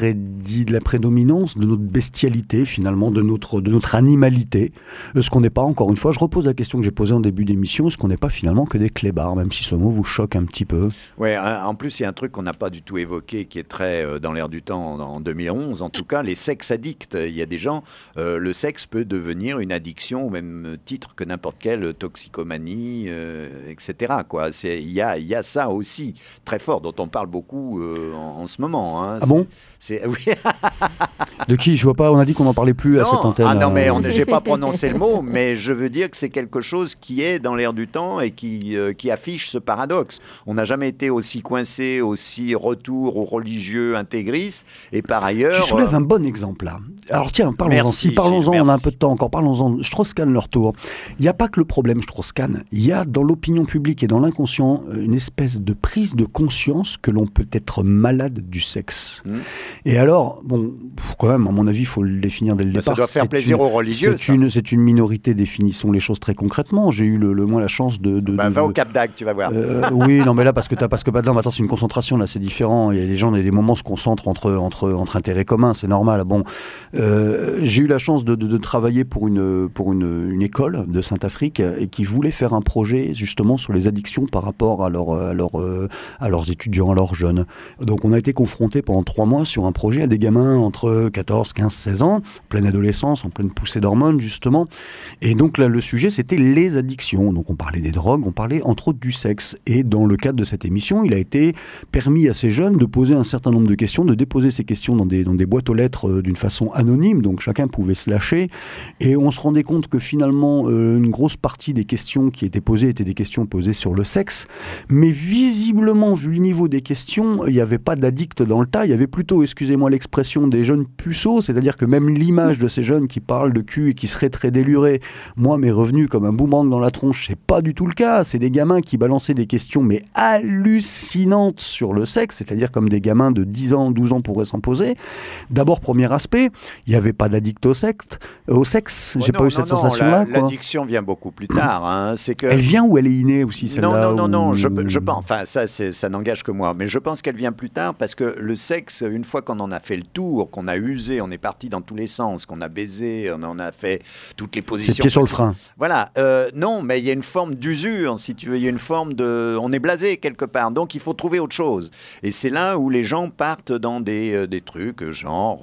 prédominance de notre bestialité, finalement, de notre animalité. Est-ce qu'on n'est pas, encore une fois, je repose la question que j'ai posée en début d'émission, est-ce qu'on n'est pas finalement que des clébards, même si ce mot vous choque un petit peu ? Oui, en plus, il y a un truc qu'on n'a pas du tout évoqué, qui est très dans l'air du temps en 2011, en tout cas, les sexes addicts. Il y a des gens, le sexe peut devenir une addiction au même titre que n'importe quelle toxicomanie, etc. Quoi. Il y a ça aussi, très fort, dont on parle beaucoup en ce moment. Hein. Ah bon ? Oui. De qui ? Je vois pas, on a dit qu'on n'en parlait plus à cette antenne. Ah non, mais j'ai pas prononcé le mot, mais je veux dire que c'est quelque chose qui est dans l'air du temps et qui affiche ce paradoxe. On n'a jamais été aussi coincé, aussi retour aux religieux intégristes, et par ailleurs... Tu soulèves un bon exemple là. Alors tiens, parlons-en, on a un peu de temps encore, parlons-en. Strauss-Kahn, leur tour. Il n'y a pas que le problème Strauss-Kahn, il y a dans l'opinion publique et dans l'inconscient une espèce de prise de conscience que l'on peut être malade du sexe. Et alors, bon, quand même, à mon avis, il faut le définir dès le départ. Ça doit faire plaisir aux religieux. C'est une minorité, définissons les choses très concrètement. J'ai eu moins la chance de va au Cap d'Agde, tu vas voir. Oui, non, mais là, parce que attends, c'est une concentration, là, c'est différent. Il y a les gens, il y a des moments se concentrent entre intérêts communs, c'est normal. Bon, j'ai eu la chance de travailler pour une école de Saint-Afrique et qui voulait faire un projet justement sur les addictions par rapport à leurs étudiants, à leurs jeunes. Donc, on a été confrontés pendant 3 mois sur un projet à des gamins entre 14, 15, 16 ans, en pleine adolescence, en pleine poussée d'hormones, justement. Et donc, là, le sujet, c'était les addictions. Donc, on parlait des drogues, on parlait entre autres du sexe. Et dans le cadre de cette émission, il a été permis à ces jeunes de poser un certain nombre de questions, de déposer ces questions dans des boîtes aux lettres d'une façon anonyme. Donc, chacun pouvait se lâcher. Et on se rendait compte que finalement, une grosse partie des questions qui étaient posées étaient des questions posées sur le sexe. Mais visiblement, vu le niveau des questions, il n'y avait pas d'addict dans le tas. Il y avait plutôt, excusez-moi l'expression, des jeunes puceaux. C'est-à-dire que même l'image de ces jeunes qui parlent de cul et qui seraient très délurés, moi, m'est revenue comme un boomerang dans la tronche. C'est pas du tout le cas. C'est des gamins qui balançaient des questions, mais hallucinantes sur le sexe. C'est-à-dire comme des gamins de 10 ans, 12 ans pourraient s'en poser. D'abord, premier aspect, il n'y avait pas d'addict au sexe. J'ai pas eu cette sensation-là. L'addiction vient beaucoup plus tard. Hein. C'est que... Elle vient ou elle est innée aussi, celle-là? Non. Je pense, enfin, ça n'engage que moi. Mais je pense qu'elle vient plus tard parce que le sexe, une fois qu'on en a fait le tour, qu'on a usé, on est parti dans tous les sens, qu'on a baisé, on en a fait toutes les positions. C'est pied sur le frein. Voilà. Non, mais il y a une forme d'usure, si tu veux. Il y a une forme de... On est blasé quelque part. Donc, il faut trouver autre chose. Et c'est là où les gens partent dans des trucs genre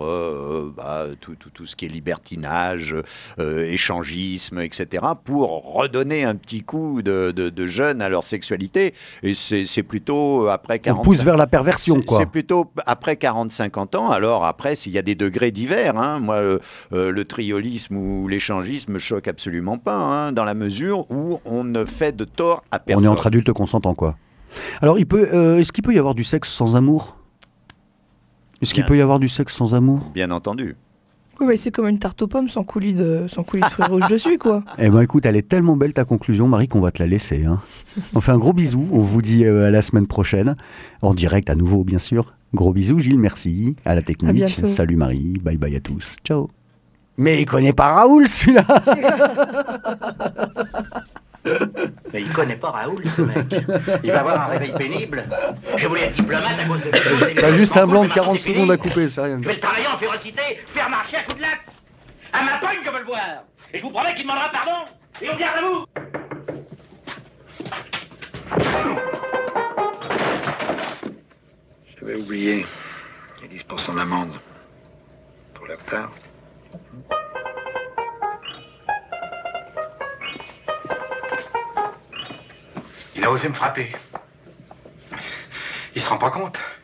tout ce qui est libertinage, échangisme, etc. pour redonner un petit coup de jeune à leur sexualité. Et c'est plutôt après 40... On pousse vers la perversion, quoi. C'est plutôt après 40-50 ans. Alors après, s'il y a des degrés divers, hein, moi, le triolisme ou l'échangisme me choque absolument pas, hein, dans la mesure où on ne fait de tort à personne. On est entre adultes consentants, quoi. Alors, est-ce qu'il peut y avoir du sexe sans amour ? Est-ce qu'il peut y avoir du sexe sans amour ? Bien entendu. Oui, mais c'est comme une tarte aux pommes sans coulis de fruits rouges dessus, quoi. Eh ben écoute, elle est tellement belle ta conclusion, Marie, qu'on va te la laisser. Hein. On fait un gros bisou, on vous dit à la semaine prochaine, en direct à nouveau, bien sûr. Gros bisous, Gilles, merci. À la technique. À bientôt. Salut Marie, bye bye à tous. Ciao. Mais il connaît pas Raoul, celui-là. Mais il connaît pas Raoul, ce mec. Il va avoir un réveil pénible. Je voulais être diplomate à cause de... T'as juste un blanc de 40 secondes à couper, c'est rien. Je vais le travailler en férocité, faire marcher à coups de latte. À ma pogne, je veux le voir. Et je vous promets qu'il demandera pardon. Et on garde à vous. J'avais oublié. Il y a 10% d'amende. Pour le retard. Il a osé me frapper. Il se rend pas compte.